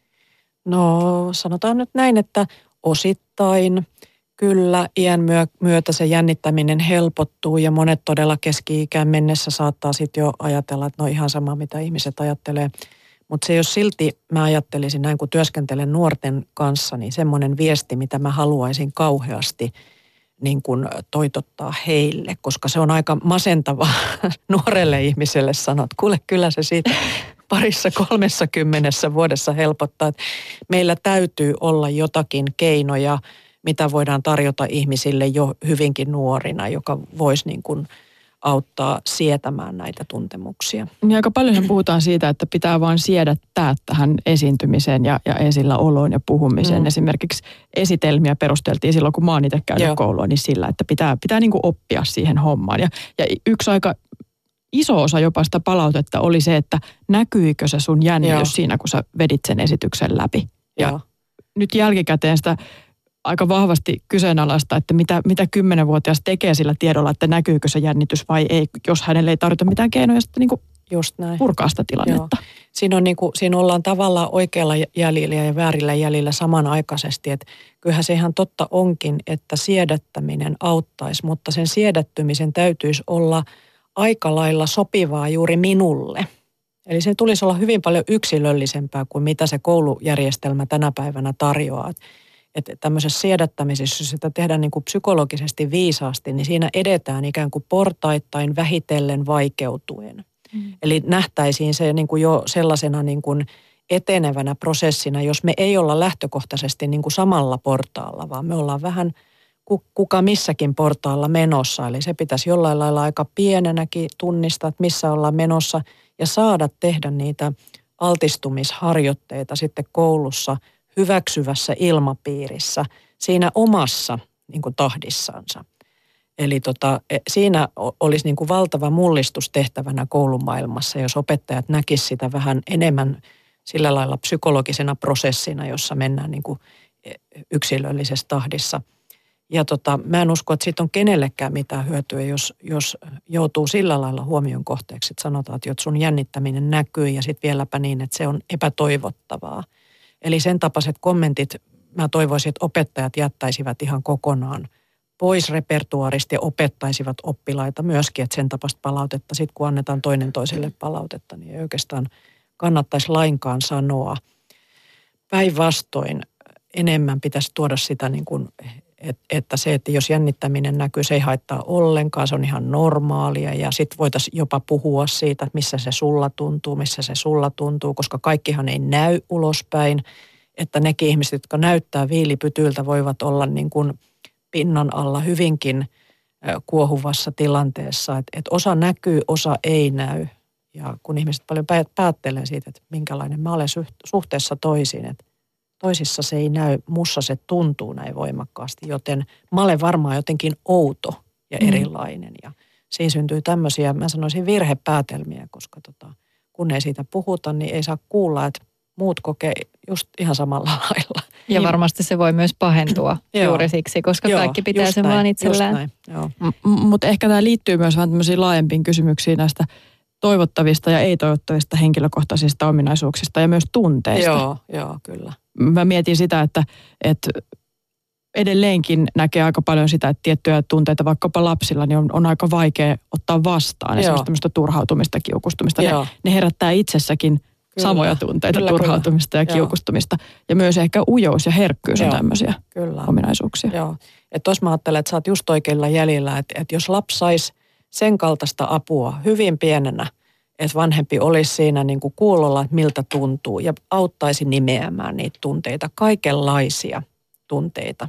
No sanotaan nyt näin, että osittain kyllä iän myötä se jännittäminen helpottuu ja monet todella keski-ikään mennessä saattaa sitten jo ajatella, että no ihan sama mitä ihmiset ajattelee. Mutta se jos silti mä ajattelisin näin, kun työskentelen nuorten kanssa, niin semmoinen viesti, mitä mä haluaisin kauheasti niin kuin toitottaa heille, koska se on aika masentava nuorelle ihmiselle sanoa, että kuule kyllä se siitä parissa kolmessa kymmenessä vuodessa helpottaa, että meillä täytyy olla jotakin keinoja, mitä voidaan tarjota ihmisille jo hyvinkin nuorina, joka voisi niin kuin auttaa sietämään näitä tuntemuksia. Niin aika paljon puhutaan siitä, että pitää vaan siedättää tähän esiintymiseen ja, ja esillä oloon ja puhumiseen. Mm. Esimerkiksi esitelmiä perusteltiin silloin, kun mä oon itse käynyt Joo. koulua, niin sillä, että pitää, pitää niin kuin oppia siihen hommaan. Ja, ja yksi aika iso osa jopa sitä palautetta oli se, että näkyykö se sun jännitys Joo. siinä, kun sä vedit sen esityksen läpi. Ja Joo. nyt jälkikäteen sitä aika vahvasti kyseenalaista, että mitä, mitä kymmenvuotias tekee sillä tiedolla, että näkyykö se jännitys vai ei, jos hänelle ei tarvita mitään keinoja sitten niin kuin Just näin. purkaa sitä tilannetta. Siinä, on niin kuin, siinä ollaan tavallaan oikealla jäljellä ja väärillä jäljellä samanaikaisesti, että kyllähän se ihan totta onkin, että siedättäminen auttaisi, mutta sen siedättymisen täytyisi olla aika lailla sopivaa juuri minulle. Eli sen tulisi olla hyvin paljon yksilöllisempää kuin mitä se koulujärjestelmä tänä päivänä tarjoaa. Että tämmöisessä siedättämisessä, jos sitä tehdään niin kuin psykologisesti viisaasti, niin siinä edetään ikään kuin portaittain vähitellen vaikeutuen. Mm. Eli nähtäisiin se niin kuin jo sellaisena niin kuin etenevänä prosessina, jos me ei olla lähtökohtaisesti niin kuin samalla portaalla, vaan me ollaan vähän kuka missäkin portaalla menossa. Eli se pitäisi jollain lailla aika pienenäkin tunnistaa, että missä ollaan menossa ja saada tehdä niitä altistumisharjoitteita sitten koulussa hyväksyvässä ilmapiirissä, siinä omassa niin kuin tahdissansa. Eli tota, siinä olisi niin kuin valtava mullistus tehtävänä koulumaailmassa, jos opettajat näkisivät sitä vähän enemmän sillä lailla psykologisena prosessina, jossa mennään niin kuin yksilöllisessä tahdissa. Ja tota, mä en usko, että siitä on kenellekään mitään hyötyä, jos, jos joutuu sillä lailla huomion kohteeksi, että sanotaan, että sun jännittäminen näkyy ja sitten vieläpä niin, että se on epätoivottavaa. Eli sen tapaiset kommentit, mä toivoisin, että opettajat jättäisivät ihan kokonaan pois repertuaarista ja opettaisivat oppilaita myöskin, että sen tapaista palautetta, sitten kun annetaan toinen toiselle palautetta, niin ei oikeastaan kannattaisi lainkaan sanoa. Päinvastoin enemmän pitäisi tuoda sitä, niin kuin, että se, että jos jännittäminen näkyy, se ei haittaa ollenkaan, se on ihan normaalia ja sitten voitaisiin jopa puhua siitä, että missä se sulla tuntuu, missä se sulla tuntuu, koska kaikkihan ei näy ulospäin, että nekin ihmiset, jotka näyttää viilipytyiltä, voivat olla niin kuin pinnan alla hyvinkin kuohuvassa tilanteessa, että, että osa näkyy, osa ei näy. Ja kun ihmiset paljon päättelee siitä, että minkälainen mä olen suhteessa toisiin, että toisissa se ei näy, mussa se tuntuu näin voimakkaasti, joten mä olen varmaan jotenkin outo ja erilainen. Ja siinä syntyy tämmöisiä, mä sanoisin virhepäätelmiä, koska tota, kun ei siitä puhuta, niin ei saa kuulla, että muut kokee just ihan samalla lailla. Ja varmasti se voi myös pahentua juuri siksi, koska Joo, kaikki pitää sen näin, vaan itsellään. M- mutta ehkä tämä liittyy myös vähän tämmöisiin laajempiin kysymyksiin näistä toivottavista ja ei-toivottavista henkilökohtaisista ominaisuuksista ja myös tunteista. Joo, joo, kyllä. Mä mietin sitä, että, että edelleenkin näkee aika paljon sitä, että tiettyjä tunteita vaikkapa lapsilla niin on, on aika vaikea ottaa vastaan. Joo. Esimerkiksi tämmöistä turhautumista, kiukustumista. Ne, ne herättää itsessäkin kyllä, samoja tunteita, kyllä, turhautumista kyllä. ja kiukustumista. Joo. Ja myös ehkä ujous ja herkkyys on tämmöisiä kyllä. ominaisuuksia. Joo, että tuossa mä ajattelen, että sä oot just oikeilla jäljellä, että, että jos lapsi saisi sen kaltaista apua hyvin pienenä, että vanhempi olisi siinä niin kuin kuulolla, että miltä tuntuu ja auttaisi nimeämään niitä tunteita, kaikenlaisia tunteita,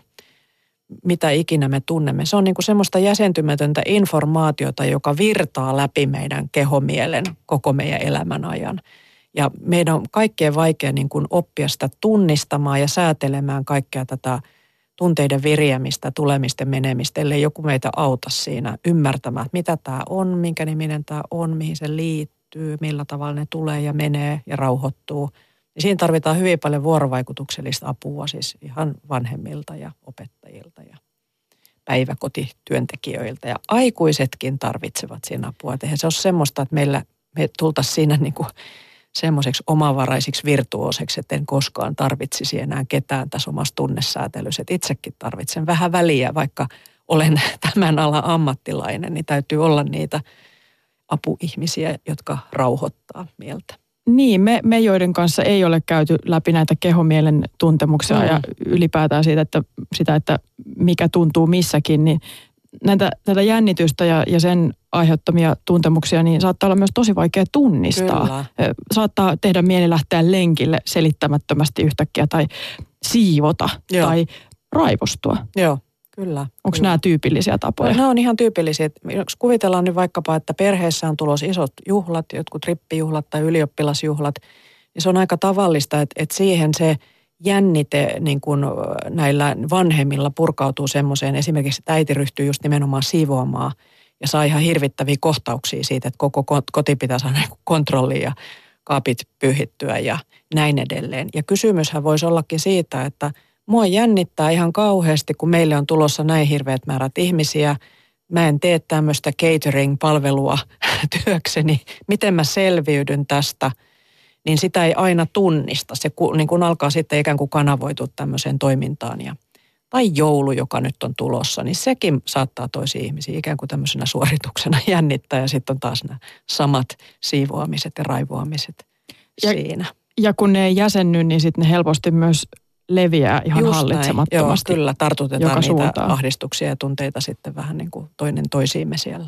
mitä ikinä me tunnemme. Se on niin kuin semmoista jäsentymätöntä informaatiota, joka virtaa läpi meidän kehomielen koko meidän elämän ajan. Ja meidän on kaikkein vaikea niin kuin oppia sitä tunnistamaan ja säätelemään kaikkea tätä tunteiden viriämistä, tulemista ja menemistä, ellei joku meitä auta siinä ymmärtämään, mitä tämä on, minkä niminen tämä on, mihin se liittyy, millä tavalla ne tulee ja menee ja rauhoittuu. Ja siinä tarvitaan hyvin paljon vuorovaikutuksellista apua siis ihan vanhemmilta ja opettajilta ja päiväkotityöntekijöiltä. Ja aikuisetkin tarvitsevat siinä apua. Eihän se ole semmoista, että meillä me tultaisiin siinä niin kuin semmoiseksi omavaraisiksi virtuoseksi, että en koskaan tarvitsisi enää ketään tässä omassa tunnesäätelyssä. Että itsekin tarvitsen vähän väliä, vaikka olen tämän alan ammattilainen, niin täytyy olla niitä apuihmisiä, jotka rauhoittaa mieltä. Niin, me, me joiden kanssa ei ole käyty läpi näitä kehomielen tuntemuksia mm. ja ylipäätään siitä, että, sitä, että mikä tuntuu missäkin, niin näitä, tätä jännitystä ja, ja sen aiheuttamia tuntemuksia, niin saattaa olla myös tosi vaikea tunnistaa. Kyllä. Saattaa tehdä mieli lähteä lenkille selittämättömästi yhtäkkiä tai siivota Joo. tai raivostua. Joo, kyllä. Onko nämä tyypillisiä tapoja? No, nämä on ihan tyypillisiä. Jos kuvitellaan nyt vaikkapa, että perheessä on tulossa isot juhlat, jotkut rippijuhlat tai ylioppilasjuhlat, niin se on aika tavallista, että, että siihen se jännite niin kuin näillä vanhemmilla purkautuu semmoiseen, esimerkiksi että äiti ryhtyy just nimenomaan siivoamaan ja saa ihan hirvittäviä kohtauksia siitä, että koko koti pitää saada kontrolliin ja kaapit pyyhittyä ja näin edelleen. Ja kysymyshän voisi ollakin siitä, että mua jännittää ihan kauheasti, kun meille on tulossa näin hirveät määrät ihmisiä. Mä en tee tämmöistä catering-palvelua työkseni. Miten mä selviydyn tästä? Niin sitä ei aina tunnista. Se niin kun alkaa sitten ikään kuin kanavoitua tämmöiseen toimintaan. Ja, tai joulu, joka nyt on tulossa, niin sekin saattaa toisia ihmisiä ikään kuin tämmöisenä suorituksena jännittää. Ja sitten on taas nämä samat siivoamiset ja raivoamiset ja, siinä. Ja kun ne ei jäsenny, niin sitten ne helposti myös leviää ihan Just hallitsemattomasti. Joo, kyllä tartutetaan niitä suuntaan. Ahdistuksia ja tunteita sitten vähän niin kuin toinen toisiimme siellä.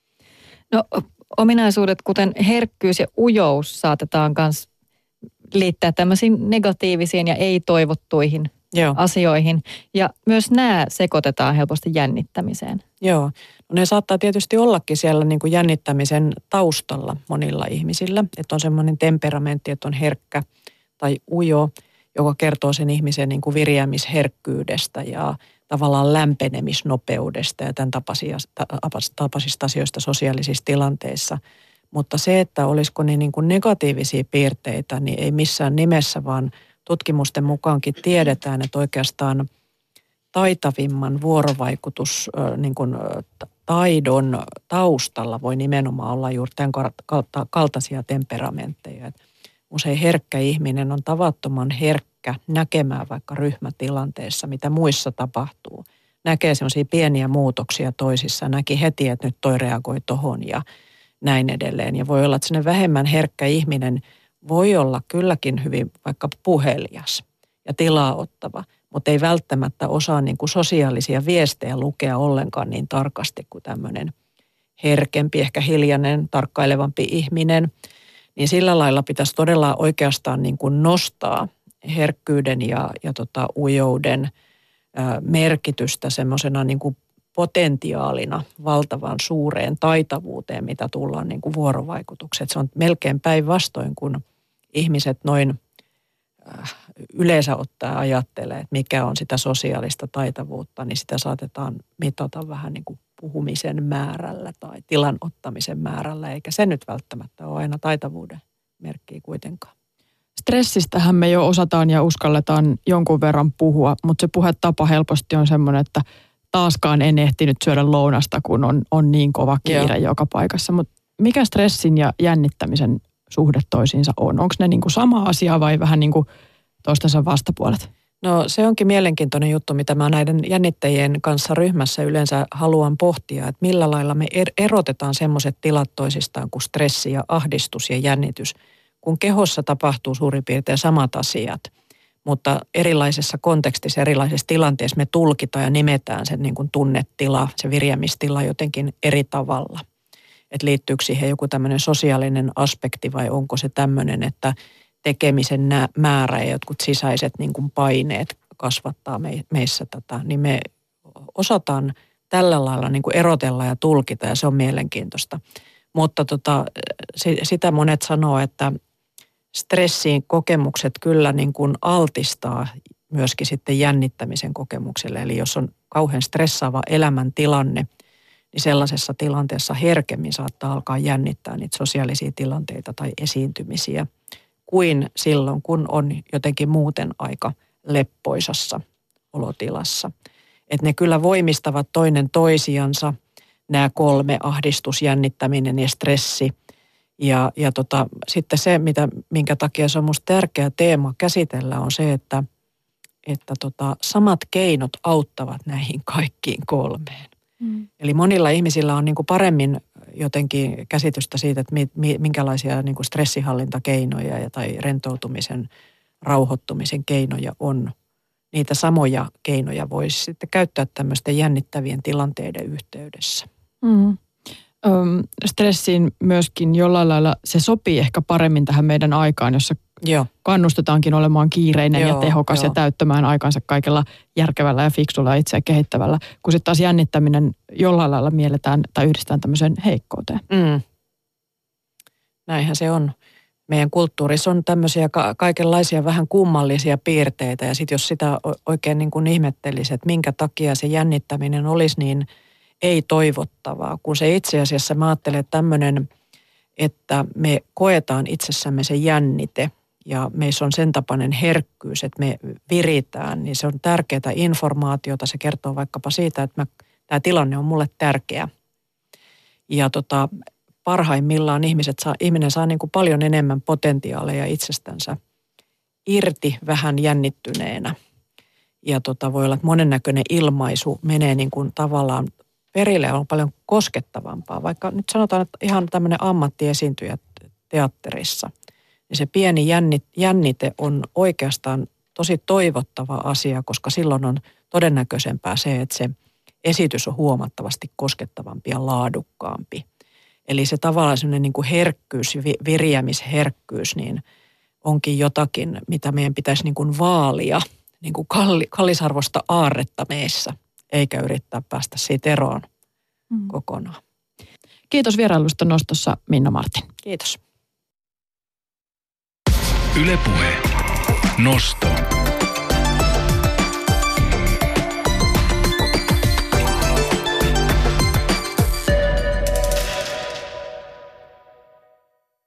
No ominaisuudet, kuten herkkyys ja ujous, saatetaan myös liittää tämmöisiin negatiivisiin ja ei-toivottuihin Joo. asioihin. Ja myös nämä sekoitetaan helposti jännittämiseen. Joo, no ne saattaa tietysti ollakin siellä niin kuin jännittämisen taustalla monilla ihmisillä. Että on semmoinen temperamentti, että on herkkä tai ujo, joka kertoo sen ihmisen niin kuin viriämisherkkyydestä ja tavallaan lämpenemisnopeudesta ja tämän tapaisista, tapaisista asioista sosiaalisissa tilanteissa. Mutta se, että olisiko ne niin kuin negatiivisia piirteitä, niin ei missään nimessä, vaan tutkimusten mukaankin tiedetään, että oikeastaan taitavimman vuorovaikutus niin kuin, taidon taustalla voi nimenomaan olla juuri tämän kaltaisia temperamentteja. Et usein herkkä ihminen on tavattoman herkkä näkemään vaikka ryhmätilanteessa, mitä muissa tapahtuu. Näkee sellaisia pieniä muutoksia toisissa, näki heti, että nyt toi reagoi tohon ja näin edelleen. Ja voi olla, että sinne vähemmän herkkä ihminen voi olla kylläkin hyvin vaikka puhelias ja tilaa ottava, mutta ei välttämättä osaa niin kuin sosiaalisia viestejä lukea ollenkaan niin tarkasti kuin tämmöinen herkempi, ehkä hiljainen, tarkkailevampi ihminen. Niin sillä lailla pitäisi todella oikeastaan niin kuin nostaa herkkyyden ja, ja tota ujouden ä, merkitystä semmoisena niin kuin potentiaalina valtavan suureen taitavuuteen, mitä tullaan niin kuin vuorovaikutukset. Se on melkein päinvastoin, kun ihmiset noin äh, yleensä ottaa ajattelee, että mikä on sitä sosiaalista taitavuutta, niin sitä saatetaan mitata vähän niin kuin puhumisen määrällä tai tilan ottamisen määrällä, eikä se nyt välttämättä ole aina taitavuuden merkkiä kuitenkaan. Stressistähän me jo osataan ja uskalletaan jonkun verran puhua, mutta se puhetapa helposti on semmoinen, että taaskaan en ehtinyt syödä lounasta, kun on, on niin kova kiire Joo. joka paikassa. Mutta mikä stressin ja jännittämisen suhde toisiinsa on? Onko ne niinku sama asia vai vähän niin kuin toistensa vastapuolet? No se onkin mielenkiintoinen juttu, mitä mä näiden jännittäjien kanssa ryhmässä yleensä haluan pohtia, että millä lailla me erotetaan semmoiset tilat toisistaan kuin stressi ja ahdistus ja jännitys, kun kehossa tapahtuu suurin piirtein samat asiat. Mutta erilaisessa kontekstissa, erilaisessa tilanteessa me tulkitaan ja nimetään sen niin kuin tunnetila, se viriämistila jotenkin eri tavalla. Että liittyykö siihen joku tämmöinen sosiaalinen aspekti vai onko se tämmöinen, että tekemisen määrä ja jotkut sisäiset niin kuin paineet kasvattaa meissä tätä. Niin me osataan tällä lailla niin kuin erotella ja tulkita ja se on mielenkiintoista. Mutta tota, sitä monet sanoo, että stressin kokemukset kyllä niin kuin altistaa myöskin sitten jännittämisen kokemukselle. Eli jos on kauhean stressaava elämäntilanne, niin sellaisessa tilanteessa herkemmin saattaa alkaa jännittää niitä sosiaalisia tilanteita tai esiintymisiä kuin silloin, kun on jotenkin muuten aika leppoisassa olotilassa. Että ne kyllä voimistavat toinen toisiansa, nämä kolme, ahdistus, jännittäminen ja stressi. Ja, ja tota, sitten se, mitä, minkä takia se on musta tärkeä teema käsitellä, on se, että, että tota, samat keinot auttavat näihin kaikkiin kolmeen. Mm. Eli monilla ihmisillä on niin kuin paremmin jotenkin käsitystä siitä, että mi, minkälaisia niin kuin stressihallintakeinoja ja, tai rentoutumisen, rauhoittumisen keinoja on. Niitä samoja keinoja voisi sitten käyttää tämmöisten jännittävien tilanteiden yhteydessä. Mm. Stressiin myöskin jollain lailla se sopii ehkä paremmin tähän meidän aikaan, jossa Joo. kannustetaankin olemaan kiireinen Joo, ja tehokas jo. ja täyttämään aikansa kaikella järkevällä ja fiksulla ja itseä kehittävällä, kun sitten taas jännittäminen jollain lailla mielletään tai yhdistetään tämmöiseen heikkouteen. Mm. Näinhän se on. Meidän kulttuurissa on tämmöisiä ka- kaikenlaisia vähän kummallisia piirteitä ja sitten jos sitä oikein niin kuin ihmettelisi, että minkä takia se jännittäminen olisi niin ei toivottavaa, kun se itse asiassa mä ajattelen, että tämmöinen, että me koetaan itsessämme se jännite ja meissä on sen tapainen herkkyys, että me viritään, niin se on tärkeää informaatiota. Se kertoo vaikkapa siitä, että mä, tämä tilanne on mulle tärkeä. Ja tota, parhaimmillaan ihmiset saa, ihminen saa niin kuin paljon enemmän potentiaaleja itsestänsä irti vähän jännittyneenä. Ja tota, voi olla, että monennäköinen ilmaisu menee niin kuin tavallaan perille on paljon koskettavampaa. Vaikka nyt sanotaan, että ihan tämmöinen ammattiesiintyjä teatterissa, niin se pieni jännite on oikeastaan tosi toivottava asia, koska silloin on todennäköisempää se, että se esitys on huomattavasti koskettavampi ja laadukkaampi. Eli se tavallaan semmoinen niin kuin herkkyys, viriämisherkkyys, niin onkin jotakin, mitä meidän pitäisi niin kuin vaalia, niin kuin kallisarvoista aarretta meissä, eikä yrittää päästä siitä eroon mm. kokonaan. Kiitos vierailusta nostossa, Minna Martin. Kiitos. Yle Puhe. Nosto.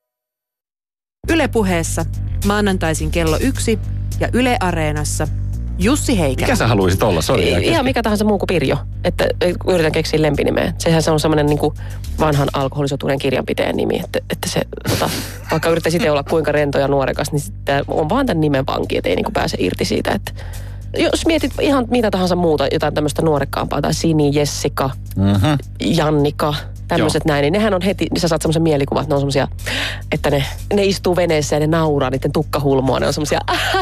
Yle Puheessa maanantaisin kello yksi ja Yle Areenassa Jussi Heikelä. Mikä sä haluaisit olla? Sori, ihan mikä tahansa muu kuin Pirjo. Että yritän keksiä lempinimeä. Sehän se on semmoinen niin kuin vanhan alkoholisotuneen kirjanpiteen nimi. Että, että se, tota, vaikka yrittäisi itse olla kuinka rento ja nuorekas, niin tämä on vaan tämän nimen vanki, että ei niin kuin pääse irti siitä. Että jos mietit ihan mitä tahansa muuta, jotain tämmöistä nuorekkaampaa, tai Sini, Jessica, mm-hmm. Jannika, tämmöiset näin, niin nehän on heti, niin sä saat semmoisen mielikuvan, että ne on semmoisia, että ne, ne istuu veneessä ja ne nauraa niiden tukkahulmoa, ne on semmoisia,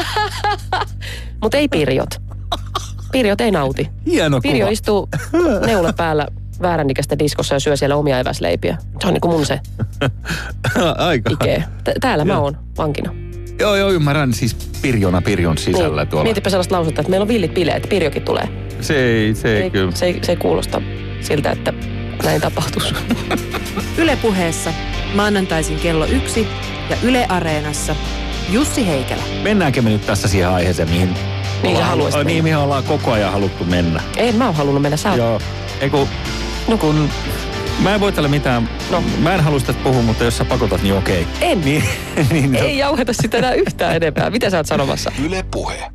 mutta ei Pirjot. Pirjot ei nauti. Hieno Pirjo kuva. istuu neula päällä väärännikäistä diskossa ja syö siellä omia eväsleipiä. Se on niin kuin mun se Aika. Ikeä. Täällä mä oon vankina. Joo, joo, ymmärrän. Siis Pirjona Pirjon sisällä niin. tuolla. Mietipä sellaista lausetta, että meillä on villit bileet, Pirjokin tulee. Se ei, se ei, ei kyllä. Se ei, se ei kuulosta siltä, että näin tapahtuisi. Yle Puheessa maanantaisin kello yksi ja Yle Areenassa Jussi Heikelä. Mennäänkö me nyt tässä siihen aiheeseen, mihin... Niin sä haluaisit mennä. Niin, mihin ollaan koko ajan haluttu mennä. En mä oo halunnut mennä, sä oot. Joo. Ei kun... No kun... Mä en voi tällä mitään... No. Mä en halua sitä puhua, mutta jos sä pakotat, niin okei. En. Niin, niin, ei jauheta sitä enää yhtään enempää. Mitä sä oot sanomassa? Yle Puhe.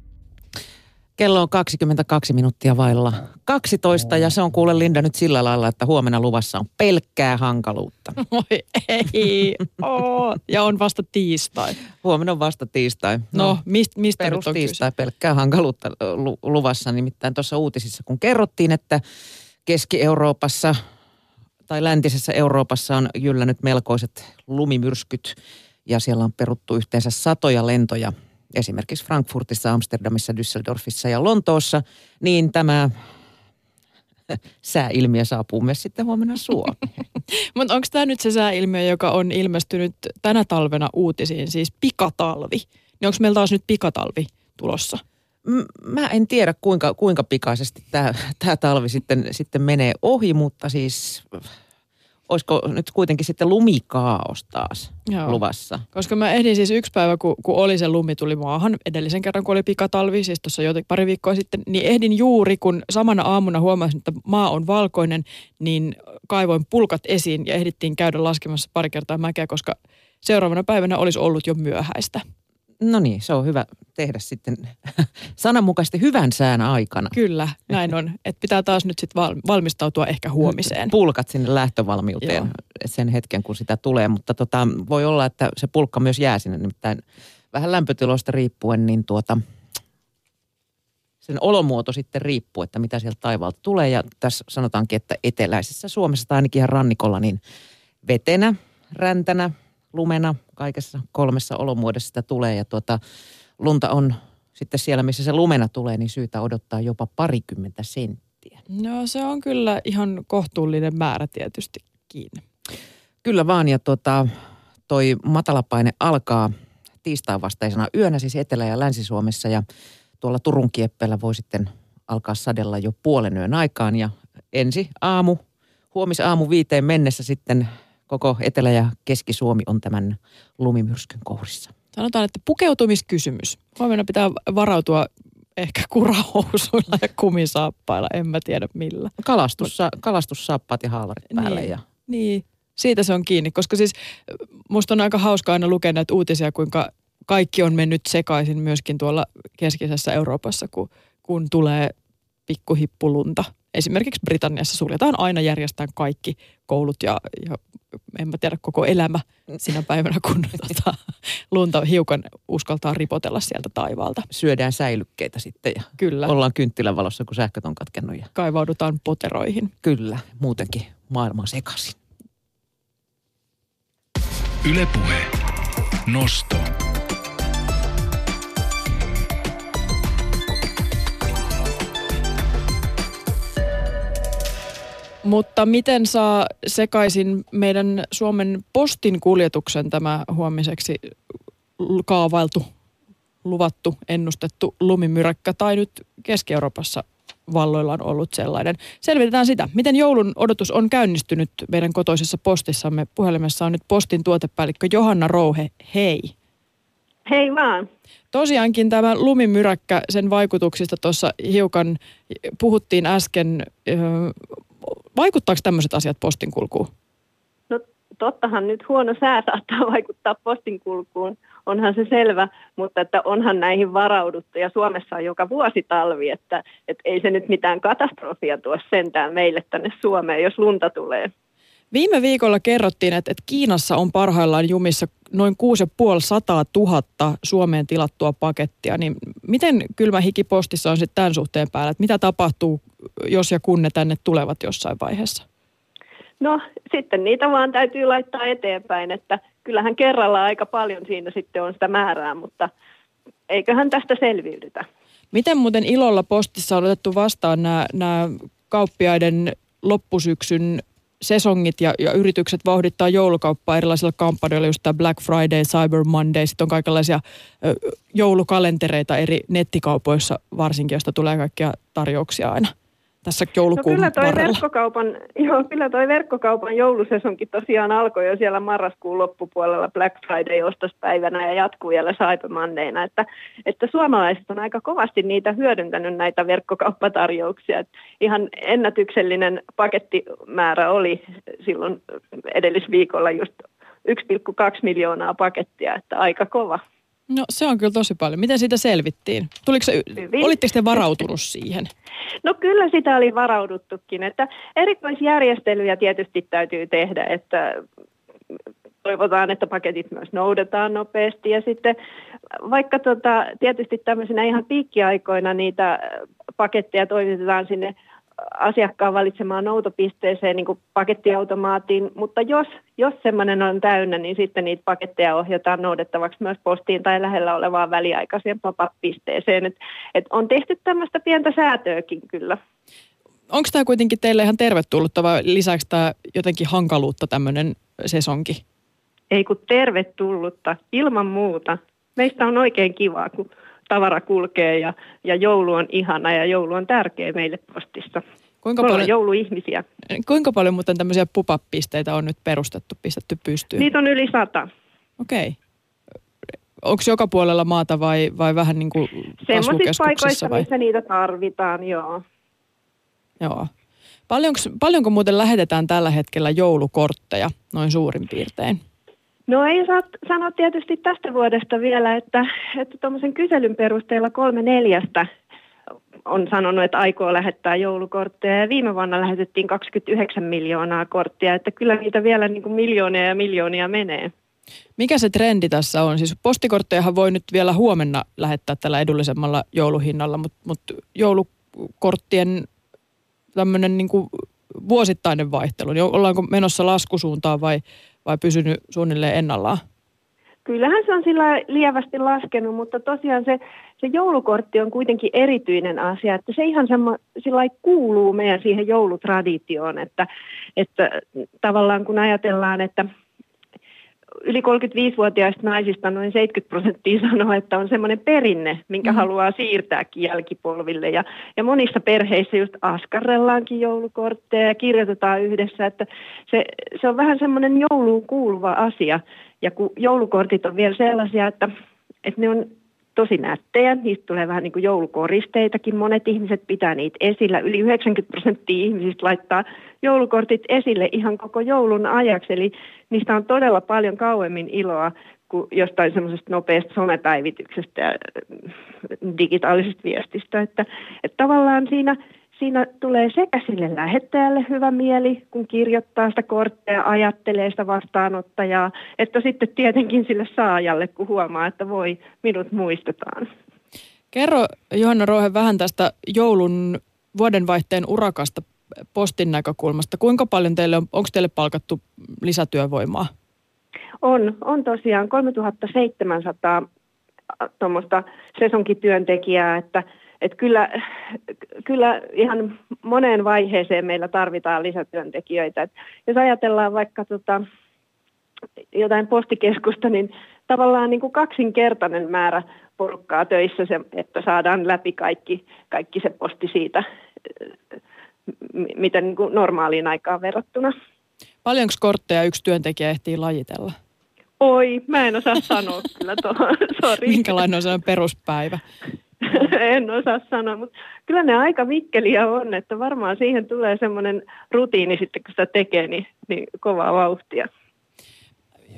Kello on kaksikymmentäkaksi minuuttia vailla kaksitoista ja se on kuule Linda nyt sillä lailla, että huomenna luvassa on pelkkää hankaluutta. Oi ei. Oh. Ja on vasta tiistai. Huomenna on vasta tiistai. No, no mist, mistä nyt on perustiistai pelkkää hankaluutta luvassa. Nimittäin tuossa uutisissa, kun kerrottiin, että Keski-Euroopassa tai läntisessä Euroopassa on jyllännyt melkoiset lumimyrskyt ja siellä on peruttu yhteensä satoja lentoja. Esimerkiksi Frankfurtissa, Amsterdamissa, Düsseldorfissa ja Lontoossa, niin tämä sääilmiö saapuu myös sitten huomenna Suomeen. Mutta onko tämä nyt se sääilmiö, joka on ilmestynyt tänä talvena uutisiin, siis pikatalvi? Niin onko meillä taas nyt pikatalvi tulossa? M- mä en tiedä kuinka, kuinka pikaisesti tämä, tämä talvi sitten, sitten menee ohi, mutta siis... Olisiko nyt kuitenkin sitten lumikaos taas Joo. luvassa? Koska mä ehdin siis yksi päivä, kun, kun oli se lumi tuli maahan, edellisen kerran kun oli pikatalvi, siis tuossa jo pari viikkoa sitten, niin ehdin juuri, kun samana aamuna huomasin, että maa on valkoinen, niin kaivoin pulkat esiin ja ehdittiin käydä laskemassa pari kertaa mäkeä, koska seuraavana päivänä olisi ollut jo myöhäistä. No niin, se on hyvä tehdä sitten sananmukaisesti hyvän sään aikana. Kyllä, näin on. Että pitää taas nyt sitten valmistautua ehkä huomiseen. Pulkat sinne lähtövalmiuteen Joo. sen hetken, kun sitä tulee. Mutta tota, voi olla, että se pulkka myös jää sinne. Nimittäin vähän lämpötiloista riippuen, niin tuota, sen olomuoto sitten riippuu, että mitä sieltä taivaalta tulee. Ja tässä sanotaankin, että eteläisessä Suomessa tai ainakin ihan rannikolla, niin vetenä, räntänä, lumena, kaikessa kolmessa olomuodossa sitä tulee ja tuota, lunta on sitten siellä, missä se lumena tulee, niin syytä odottaa jopa parikymmentä senttiä. No se on kyllä ihan kohtuullinen määrä tietystikin. Kyllä vaan ja tuota, toi matalapaine alkaa tiistain vastaisena yönä siis Etelä- ja Länsi-Suomessa ja tuolla Turun kieppeellä voi sitten alkaa sadella jo puolen yön aikaan ja ensi aamu, huomisaamu viiteen mennessä sitten koko Etelä- ja Keski-Suomi on tämän lumimyrskyn kourissa. Sanotaan, että pukeutumiskysymys. Huomenna pitää varautua ehkä kurahousuilla ja kumisaappailla, en mä tiedä millä. Kalastussa, kalastussaappaat ja haalarit päälle. Niin, ja... niin, siitä se on kiinni, koska siis musta on aika hauska aina lukea näitä uutisia, kuinka kaikki on mennyt sekaisin myöskin tuolla keskisessä Euroopassa, kun, kun tulee pikkuhippulunta. Esimerkiksi Britanniassa suljetaan aina järjestään kaikki koulut ja, ja en mä tiedä koko elämä sinä päivänä, kun tota, lunta hiukan uskaltaa ripotella sieltä taivaalta. Syödään säilykkeitä sitten ja Kyllä. ollaan kynttilän valossa, kun sähköt on katkennut. Ja... Kaivaudutaan poteroihin. Kyllä, muutenkin maailma on sekaisin. Yle Puhe. Nosto. Mutta miten saa sekaisin meidän Suomen postin kuljetuksen tämä huomiseksi kaavailtu, luvattu, ennustettu lumimyräkkä tai nyt Keski-Euroopassa valloilla on ollut sellainen. Selvitetään sitä, miten joulun odotus on käynnistynyt meidän kotoisessa postissamme. Puhelimessa on nyt postin tuotepäällikkö Johanna Rouhe. Hei. Hei vaan. Tosiaankin tämä lumimyräkkä, sen vaikutuksista tuossa hiukan puhuttiin äsken. Vaikuttaako tämmöiset asiat postin kulkuun? No tottahan nyt huono sää saattaa vaikuttaa postin kulkuun, onhan se selvä, mutta että onhan näihin varauduttu ja Suomessa on joka vuosi talvi, että, että ei se nyt mitään katastrofia tuo sentään meille tänne Suomeen, jos lunta tulee. Viime viikolla kerrottiin, että, että Kiinassa on parhaillaan jumissa noin kuusi ja puoli sataa tuhatta Suomeen tilattua pakettia. Niin miten kylmä hiki postissa on sitten tämän suhteen päällä? Että mitä tapahtuu, jos ja kun ne tänne tulevat jossain vaiheessa? No sitten niitä vaan täytyy laittaa eteenpäin, että kyllähän kerralla aika paljon siinä sitten on sitä määrää, mutta eiköhän tästä selviydytä. Miten muuten ilolla postissa on otettu vastaan nämä, nämä kauppiaiden loppusyksyn sesongit ja, ja yritykset vauhdittaa joulukauppaa erilaisilla kampanjoilla, just tämä Black Friday, Cyber Monday, sitten on kaikenlaisia ö, joulukalentereita eri nettikaupoissa varsinkin, joista tulee kaikkia tarjouksia aina tässä joulukuun no kyllä toi varrella. verkkokaupan, joo, kyllä toi verkkokaupan joulusesonkin tosiaan alkoi jo siellä marraskuun loppupuolella Black Friday-ostospäivänä ja jatkuu vielä Cyber Mondayna, että, että suomalaiset on aika kovasti niitä hyödyntänyt näitä verkkokauppatarjouksia. Että ihan ennätyksellinen pakettimäärä oli silloin edellisviikolla just yksi pilkku kaksi miljoonaa pakettia, että aika kova. No se on kyllä tosi paljon. Miten siitä selvittiin? Tuliko se, olitteko te varautunut siihen? No kyllä sitä oli varauduttukin, että erikoisjärjestelyjä tietysti täytyy tehdä, että toivotaan, että paketit myös noudetaan nopeasti ja sitten vaikka tota, tietysti tämmöisenä ihan piikkiaikoina niitä paketteja toimitetaan sinne asiakkaan valitsemaan noutopisteeseen niin kuin pakettiautomaatiin, mutta jos, jos semmoinen on täynnä, niin sitten niitä paketteja ohjataan noudettavaksi myös postiin tai lähellä olevaan väliaikaiseen pop-up-pisteeseen. Et, et on tehty tämmöistä pientä säätöäkin kyllä. Onko tämä kuitenkin teille ihan tervetullutta vai lisääkö tämä jotenkin hankaluutta tämmöinen sesonki? Ei kun tervetullutta, ilman muuta. Meistä on oikein kivaa, kun tavara kulkee ja, ja joulu on ihana ja joulu on tärkeä meille postissa. Kuinka paljon, on jouluihmisiä. Kuinka paljon muuten tämmöisiä pop-up-pisteitä on nyt perustettu, pistetty pystyyn? Niitä on yli sata. Okei. Onko joka puolella maata vai, vai vähän niin kuin kasvukeskuksissa? Semmoisissa paikoissa, vai? Missä niitä tarvitaan, joo. Joo. Paljonko, paljonko muuten lähetetään tällä hetkellä joulukortteja, noin suurin piirtein? No ei saa sanoa tietysti tästä vuodesta vielä, että että tuommoisen kyselyn perusteella kolme neljästä on sanonut, että aikoo lähettää joulukortteja ja viime vuonna lähetettiin kaksikymmentäyhdeksän miljoonaa korttia, että kyllä niitä vielä niin kuin miljoonia ja miljoonia menee. Mikä se trendi tässä on? Siis postikorttejahan voi nyt vielä huomenna lähettää tällä edullisemmalla jouluhinnalla, mutta, mutta joulukorttien tämmöinen niin kuin vuosittainen vaihtelu, niin ollaanko menossa laskusuuntaan vai vai pysynyt suunnilleen ennallaan? Kyllähän se on sillä lievästi laskenut, mutta tosiaan se, se joulukortti on kuitenkin erityinen asia, että se ihan semmo, sillä kuuluu meidän siihen joulutraditioon, että, että tavallaan kun ajatellaan, että yli kolmekymmentäviisivuotiaista naisista noin seitsemänkymmentä prosenttia sanoo, että on semmoinen perinne, minkä mm. haluaa siirtääkin jälkipolville. Ja, ja monissa perheissä just askarrellaankin joulukortteja ja kirjoitetaan yhdessä, että se, se on vähän semmoinen jouluun kuuluva asia. Ja kun joulukortit on vielä sellaisia, että, että ne on tosi nättejä, niistä tulee vähän niin kuin joulukoristeitakin. Monet ihmiset pitää niitä esillä. Yli yhdeksänkymmentä prosenttia ihmisistä laittaa joulukortit esille ihan koko joulun ajaksi. Eli niistä on todella paljon kauemmin iloa kuin jostain semmoisesta nopeasta somepäivityksestä ja digitaalisesta viestistä. Että, että tavallaan siinä, siinä tulee sekä sille lähettäjälle hyvä mieli, kun kirjoittaa sitä korttia, ajattelee sitä vastaanottajaa, että sitten tietenkin sille saajalle, kun huomaa, että voi, minut muistetaan. Kerro Johanna Roohe vähän tästä joulun vuodenvaihteen urakasta postin näkökulmasta. Kuinka paljon teille on, onko teille palkattu lisätyövoimaa? On, on tosiaan kolmetuhattaseitsemänsataa tuommoista sesonkityöntekijää, että Että kyllä, kyllä ihan moneen vaiheeseen meillä tarvitaan lisätyöntekijöitä. Et jos ajatellaan vaikka tota, jotain postikeskusta, niin tavallaan niin kuin kaksinkertainen määrä porukkaa töissä, se, että saadaan läpi kaikki, kaikki se posti siitä, miten niin kuin normaaliin aikaan verrattuna. Paljonko kortteja yksi työntekijä ehtii lajitella? Oi, mä en osaa sanoa kyllä tuohon, sori. Minkälainen on sellainen peruspäivä? En osaa sanoa, mutta kyllä ne aika mikkeliä on, että varmaan siihen tulee semmoinen rutiini sitten, kun sitä tekee, niin, niin kovaa vauhtia.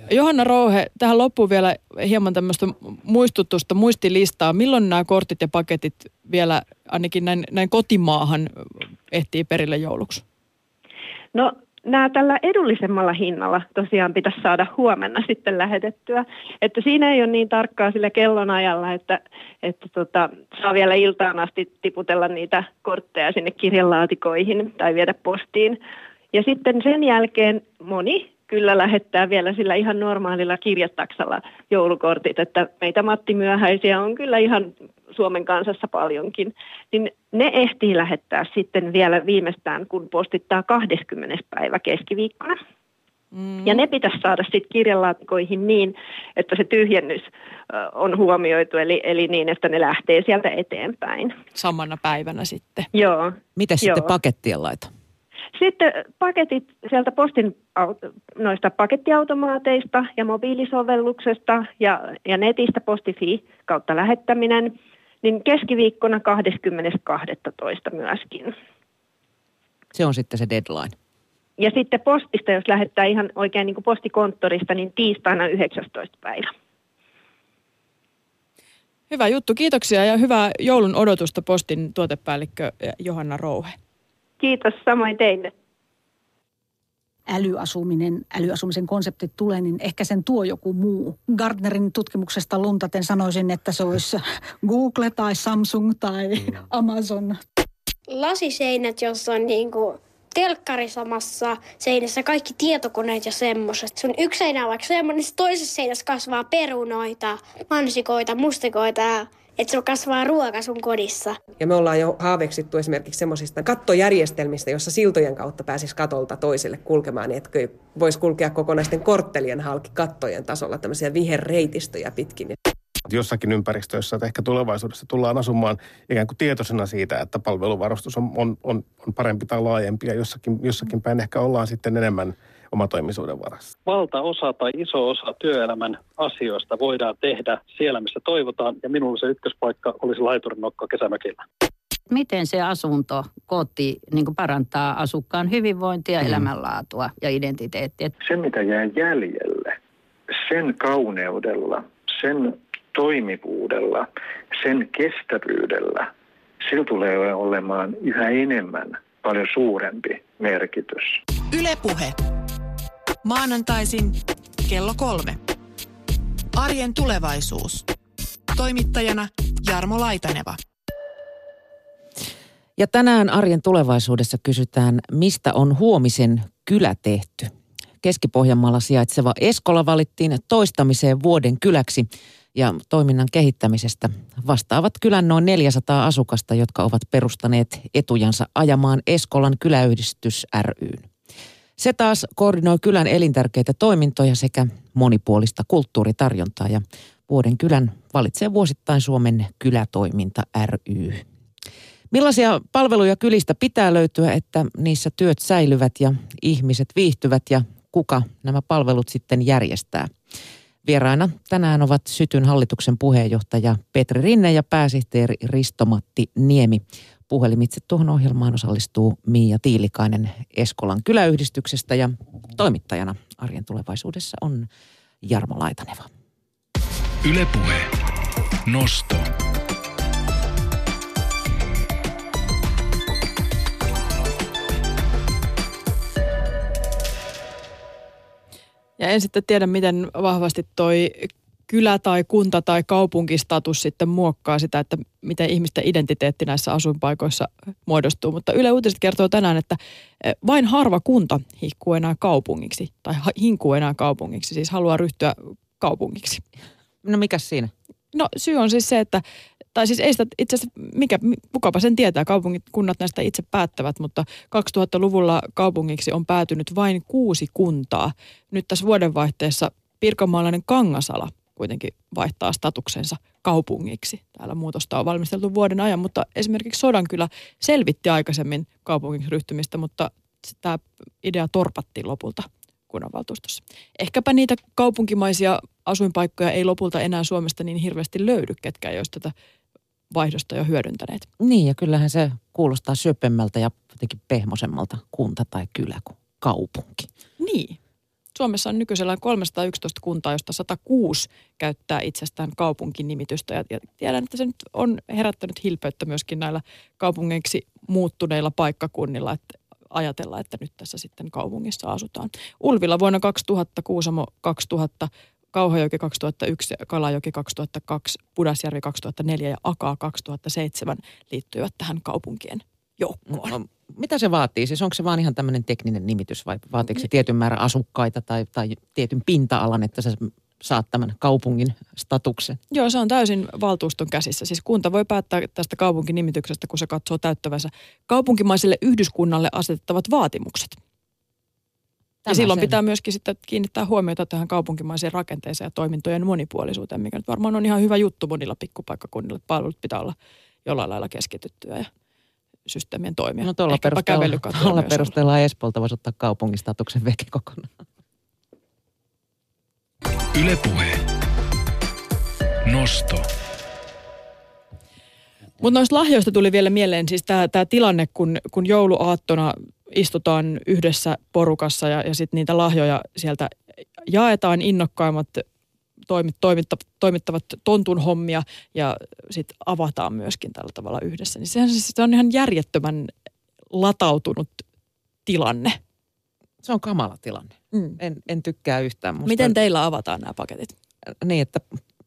Johanna Rouhe, tähän loppuun vielä hieman tämmöistä muistutusta, muistilistaa. Milloin nämä kortit ja paketit vielä ainakin näin, näin kotimaahan ehtii perille jouluksi? No nämä tällä edullisemmalla hinnalla tosiaan pitäisi saada huomenna sitten lähetettyä. Että siinä ei ole niin tarkkaa sillä kellonajalla, että, että tota, saa vielä iltaan asti tiputella niitä kortteja sinne kirjelaatikoihin tai viedä postiin. Ja sitten sen jälkeen moni kyllä lähettää vielä sillä ihan normaalilla kirjetaksalla joulukortit, että meitä Matti Myöhäisiä on kyllä ihan Suomen kansassa paljonkin, niin ne ehtii lähettää sitten vielä viimeistään, kun postittaa kahdeskymmenes päivä keskiviikkona. Mm. Ja ne pitäisi saada sitten kirjelaatikoihin niin, että se tyhjennys on huomioitu, eli, eli niin, että ne lähtee sieltä eteenpäin. Samana päivänä sitten. Joo. Miten sitten pakettien laita? Sitten paketit sieltä postin noista pakettiautomaateista ja mobiilisovelluksesta ja, ja netistä Postifi kautta lähettäminen, niin keskiviikkona kahdeskymmenes kahdestoista myöskin. Se on sitten se deadline. Ja sitten postista, jos lähettää ihan oikein niin kuin postikonttorista, niin tiistaina yhdeksästoista päivä. Hyvä juttu, kiitoksia ja hyvää joulun odotusta postin tuotepäällikkö Johanna Rouhe. Kiitos, samoin teille. Älyasuminen, älyasumisen konseptit tulee, niin ehkä sen tuo joku muu. Gartnerin tutkimuksesta luntaten sanoisin, että se olisi Google tai Samsung tai Amazon. Lasiseinät, jossa on niinku telkkari samassa seinässä, kaikki tietokoneet ja semmoiset. Sun yksi seinä on vaikka semmoinen, niin toisessa seinässä kasvaa perunoita, mansikoita, mustikoita ja että sulla kasvaa ruoka sun kodissa. Ja me ollaan jo haaveksittu esimerkiksi semmoisista kattojärjestelmistä, jossa siltojen kautta pääsisi katolta toiselle kulkemaan, niin että voisi kulkea kokonaisten korttelien halki kattojen tasolla tämmöisiä viherreitistöjä pitkin. Jossakin ympäristössä, että ehkä tulevaisuudessa tullaan asumaan ikään kuin tietoisena siitä, että palveluvarustus on, on, on, on parempi tai laajempi ja jossakin, jossakin päin ehkä ollaan sitten enemmän omatoimisuuden varassa. Valtaosa tai iso osa työelämän asioista voidaan tehdä siellä, missä toivotaan, ja minulla se ykköspaikka olisi laiturinokka kesämökillä. Miten se asunto, koti niin kuin parantaa asukkaan hyvinvointia, mm. elämänlaatua ja identiteettiä? Se, mitä jää jäljelle, sen kauneudella, sen toimivuudella, sen kestävyydellä, sillä tulee olemaan yhä enemmän paljon suurempi merkitys. Yle Puhe. Maanantaisin kello kolme. Arjen tulevaisuus. Toimittajana Jarmo Laitaneva. Ja tänään Arjen tulevaisuudessa kysytään, mistä on huomisen kylä tehty. Keski-Pohjanmaalla sijaitseva Eskola valittiin toistamiseen vuoden kyläksi ja toiminnan kehittämisestä vastaavat kylän noin neljäsataa asukasta, jotka ovat perustaneet etujansa ajamaan Eskolan kyläyhdistys ry:n. Se taas koordinoi kylän elintärkeitä toimintoja sekä monipuolista kulttuuritarjontaa ja vuoden kylän valitsee vuosittain Suomen kylätoiminta ry. Millaisia palveluja kylistä pitää löytyä, että niissä työt säilyvät ja ihmiset viihtyvät ja kuka nämä palvelut sitten järjestää? Vieraina tänään ovat Sytyn hallituksen puheenjohtaja Petri Rinne ja pääsihteeri Risto-Matti Niemi. Puhelimitse tuohon ohjelmaan osallistuu Miia Tiilikainen Eskolan kyläyhdistyksestä ja toimittajana Arjen tulevaisuudessa on Jarmo Laitaneva. Yle Puhe. Nosto. Ja en sitten tiedä, miten vahvasti toi kylä- tai kunta- tai kaupunkistatus sitten muokkaa sitä, että miten ihmisten identiteetti näissä asuinpaikoissa muodostuu. Mutta Yle Uutiset kertoo tänään, että vain harva kunta hinkuu enää kaupungiksi, tai hinkuu enää kaupungiksi, siis haluaa ryhtyä kaupungiksi. No mikäs siinä? No syy on siis se, että, tai siis ei sitä itse asiassa, mikä, kukapa sen tietää, kaupungit, kunnat näistä itse päättävät, mutta kaksituhattaluvulla kaupungiksi on päätynyt vain kuusi kuntaa. Nyt tässä vuodenvaihteessa pirkanmaalainen Kangasala kuitenkin vaihtaa statuksensa kaupungiksi. Täällä muutosta on valmisteltu vuoden ajan, mutta esimerkiksi Sodankylä selvitti aikaisemmin kaupungiksi ryhtymistä, mutta tämä idea torpattiin lopulta kunnanvaltuustossa. Ehkäpä niitä kaupunkimaisia asuinpaikkoja ei lopulta enää Suomesta niin hirveästi löydy, ketkä ei olisi tätä vaihdosta jo hyödyntäneet. Niin, ja kyllähän se kuulostaa syöpemmältä ja jotenkin pehmosemmalta kunta tai kylä kuin kaupunki. Niin. Suomessa on nykyisellään kolmesataayksitoista kuntaa, josta sata kuusi käyttää itsestään kaupunkinimitystä. Ja, ja tiedän, että se nyt on herättänyt hilpeyttä myöskin näillä kaupungeiksi muuttuneilla paikkakunnilla, että ajatellaan, että nyt tässä sitten kaupungissa asutaan. Ulvila vuonna kaksituhatta, Kuusamo kaksituhatta, Kauhajoki kaksituhattayksi, Kalajoki kaksituhattakaksi, Pudasjärvi kaksituhattaneljä ja Akaa kaksituhattaseitsemän liittyivät tähän kaupunkien joukkoon. No, mitä se vaatii? Siis onko se vaan ihan tämmöinen tekninen nimitys vai vaatiiko se tietyn määrän asukkaita tai, tai tietyn pinta-alan, että sä saat tämän kaupungin statuksen? Joo, se on täysin valtuuston käsissä. Siis kunta voi päättää tästä kaupunkinimityksestä, kun se katsoo täyttävänsä kaupunkimaiselle yhdyskunnalle asetettavat vaatimukset. Tämä ja silloin sen. Pitää myöskin sitten kiinnittää huomiota tähän kaupunkimaiseen rakenteeseen ja toimintojen monipuolisuuteen, mikä nyt varmaan on ihan hyvä juttu monilla pikkupaikkakunnilla. Palvelut pitää olla jollain lailla keskityttyä ja systeemien toimia. No tuolla perusteella, tuolla perusteella Espoolta voisi ottaa kaupungistatuksen veke kokonaan. Yle Puhe. Nosto. Mutta noista lahjoista tuli vielä mieleen siis tämä tilanne, kun, kun jouluaattona istutaan yhdessä porukassa ja, ja sitten niitä lahjoja sieltä jaetaan, innokkaimmat toimit, toimittavat, toimittavat tontun hommia ja sitten avataan myöskin tällä tavalla yhdessä. Niin sehän siis, se on ihan järjettömän latautunut tilanne. Se on kamala tilanne. Mm. En, en tykkää yhtään. Musta Miten teillä avataan nämä paketit? Niin, että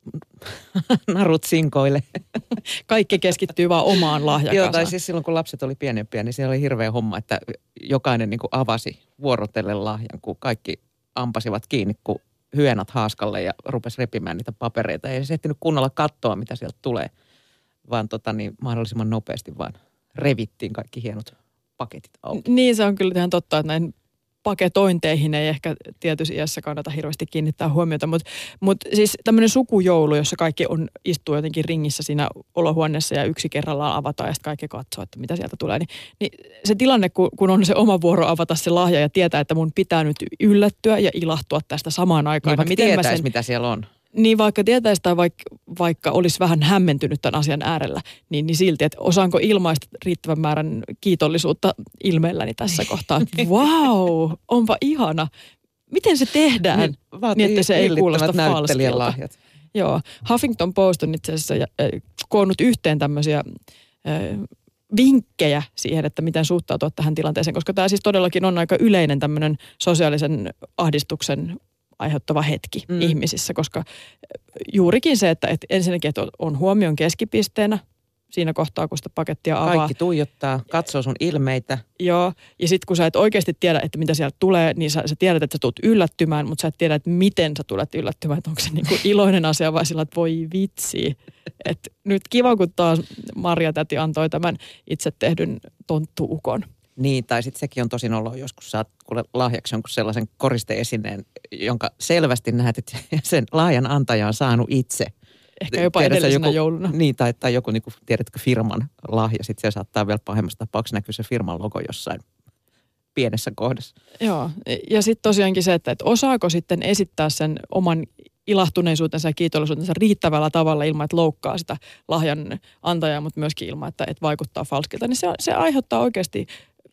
narut sinkoille. Kaikki keskittyy vaan omaan lahjakasaan. Joo, tai siis silloin kun lapset oli pienempiä, niin siellä oli hirveä homma, että jokainen niin kuin avasi vuorotellen lahjan, kun kaikki ampasivat kiinni, kun hyönät haaskalle ja rupesi repimään niitä papereita. Ei se ehtinyt kunnolla katsoa, mitä sieltä tulee, vaan tota, niin mahdollisimman nopeasti vaan revittiin kaikki hienot paketit auki. Niin, se on kyllä ihan totta, että näin paketointeihin ei ehkä tietyssä iässä kannata hirveästi kiinnittää huomiota, mutta mut siis tämmöinen sukujoulu, jossa kaikki on, istuu jotenkin ringissä siinä olohuoneessa ja yksi kerrallaan avataan ja sitten kaikki katsoo, että mitä sieltä tulee. Niin, niin se tilanne, kun, kun on se oma vuoro avata se lahja ja tietää, että mun pitää nyt yllättyä ja ilahtua tästä samaan aikaan. Niin vaikka miten tietäisi, mä sen, mitä siellä on. Niin vaikka tietäisi tai vaikka, vaikka olisi vähän hämmentynyt tämän asian äärellä, niin, niin silti, että osaanko ilmaista riittävän määrän kiitollisuutta ilmeelläni tässä kohtaa. Vau, onpa ihana. Miten se tehdään, niin, niin että se ei kuulosta falskilta. Joo, Huffington Post on itse asiassa koonnut yhteen tämmöisiä äh, vinkkejä siihen, että miten suhtautua tähän tilanteeseen, koska tämä siis todellakin on aika yleinen tämmöinen sosiaalisen ahdistuksen aiheuttava hetki mm. ihmisissä, koska juurikin se, että, että ensinnäkin että on huomion keskipisteenä siinä kohtaa, kun sitä pakettia avaa. Kaikki tuijottaa, katsoo sun ilmeitä. Joo, ja sitten kun sä et oikeasti tiedä, että mitä sieltä tulee, niin sä, sä tiedät, että sä tulet yllättymään, mutta sä et tiedä, että miten sä tulet yllättymään, että onko se niinku iloinen asia vai sillä, että voi vitsi. Että nyt kiva, kun taas Marja täti antoi tämän itse tehdyn tonttu-ukon. Niin, tai sitten sekin on tosi noloa, joskus saat kuule lahjaksi jonkun sellaisen koristeesineen, jonka selvästi näet, että sen lahjan antaja on saanut itse. Ehkä jopa tiedätkö, edellisenä joku, jouluna. Niin, tai, tai joku, niin kuin, tiedätkö, firman lahja. Sitten se saattaa vielä pahemmassa tapauksessa näkyy se firman logo jossain pienessä kohdassa. Joo, ja sitten tosiaankin se, että, että osaako sitten esittää sen oman ilahtuneisuutensa ja kiitollisuutensa riittävällä tavalla ilman, että loukkaa sitä lahjan antajaa, mutta myöskin ilman, että, että vaikuttaa falskilta. Niin se, se aiheuttaa oikeasti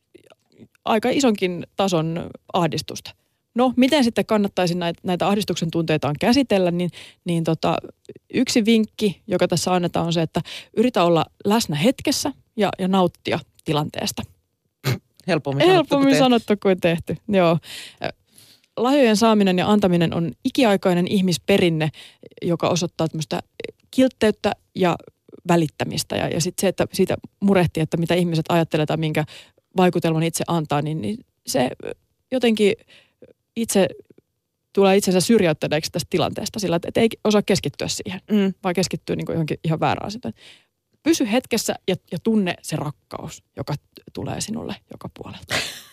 aika isonkin tason ahdistusta. No, miten sitten kannattaisi näitä, näitä ahdistuksen tunteitaan käsitellä, niin, niin tota, yksi vinkki, joka tässä annetaan, on se, että yritä olla läsnä hetkessä ja, ja nauttia tilanteesta. Helpommin sanottu, Helpommin kuin, sanottu kuin tehty. Joo. Lahjojen saaminen ja antaminen on ikiaikainen ihmisperinne, joka osoittaa tämmöistä kiltteyttä ja välittämistä. Ja, ja sitten se, että siitä murehtii, että mitä ihmiset ajattelee tai minkä vaikutelman itse antaa, niin, niin se jotenkin itse tulee itsensä syrjäyttäneeksi tästä tilanteesta sillä, että ei osaa keskittyä siihen, mm. vaan keskittyy niin kuin johonkin ihan väärään asiaan. Pysy hetkessä ja, ja tunne se rakkaus, joka t- tulee sinulle joka puolelta.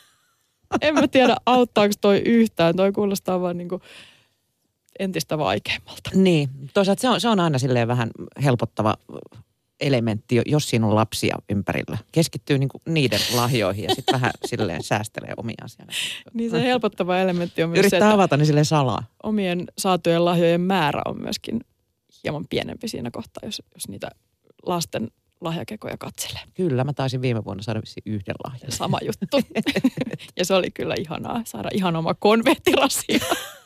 En mä tiedä, auttaako toi yhtään. Toi kuulostaa vaan niin kuin entistä vaikeammalta. Niin, toisaalta se on, se on aina silleen vähän helpottava elementti, jos siinä on lapsia ympärillä. Keskittyy niinku niiden lahjoihin ja sitten vähän silleen säästelee omia asiana. Niin se helpottava elementti on myös Yrittää se, että avata niin silleen salaa. Omien saatujen lahjojen määrä on myöskin hieman pienempi siinä kohtaa, jos, jos niitä lasten lahjakekoja katselee. Kyllä, mä taisin viime vuonna saada yhden lahjan. Sama juttu. Ja se oli kyllä ihanaa saada ihan oma konvehtirasia.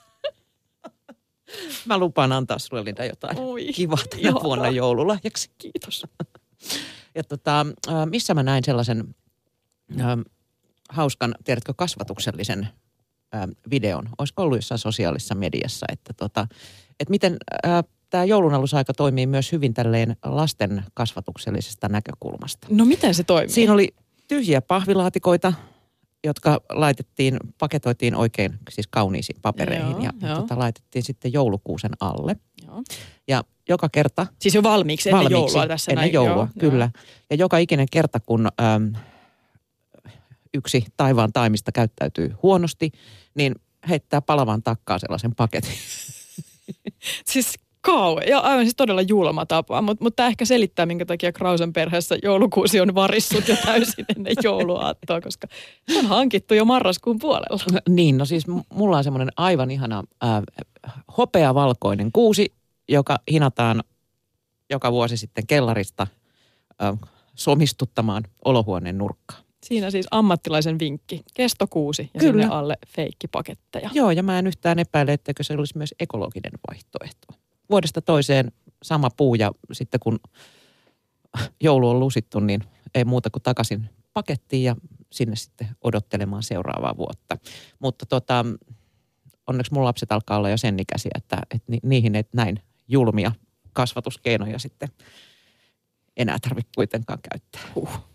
Mä lupaan antaa sulle, Linda, jotain Oi, kivaa tänä ihanaa. vuonna joululahjaksi. Kiitos. Ja tota, missä mä näin sellaisen ähm, hauskan, tiedätkö, kasvatuksellisen ähm, videon. Olisiko ollut jossain sosiaalisessa mediassa, että, tota, että miten äh, tämä joulunalusaika toimii myös hyvin tälleen lasten kasvatuksellisesta näkökulmasta. No miten se toimii? Siinä oli tyhjiä pahvilaatikoita, jotka laitettiin, paketoitiin oikein siis kauniisiin papereihin Joo, ja, ja joo. tota, laitettiin sitten joulukuusen alle. Joo. Ja joka kerta... Siis jo valmiiksi, ennen valmiiksi, joulua tässä ennen näin. joulua, Joo, kyllä. joo. Ja joka ikinen kerta, kun äm, yksi taivaan taimista käyttäytyy huonosti, niin heittää palavaan takkaan sellaisen paketin. Siis kauan. Ja aivan siis todella julma tapa, mutta mut tämä ehkä selittää, minkä takia Krausen perheessä joulukuusi on varissut jo täysin ennen jouluaattoa, koska se on hankittu jo marraskuun puolella. Niin, no siis m- mulla on semmoinen aivan ihana äh, hopeavalkoinen kuusi, joka hinataan joka vuosi sitten kellarista äh, somistuttamaan olohuoneen nurkkaan. Siinä siis ammattilaisen vinkki. Kestokuusi ja Kyllä. sinne alle feikkipaketteja. Joo, ja mä en yhtään epäile, etteikö se olisi myös ekologinen vaihtoehto. Vuodesta toiseen sama puu ja sitten kun joulu on lusittu, niin ei muuta kuin takaisin pakettiin ja sinne sitten odottelemaan seuraavaa vuotta. Mutta tota, onneksi mun lapset alkaa olla jo sen ikäisiä, että, että ni, niihin ei näin julmia kasvatuskeinoja sitten enää tarvitse kuitenkaan käyttää. Huh.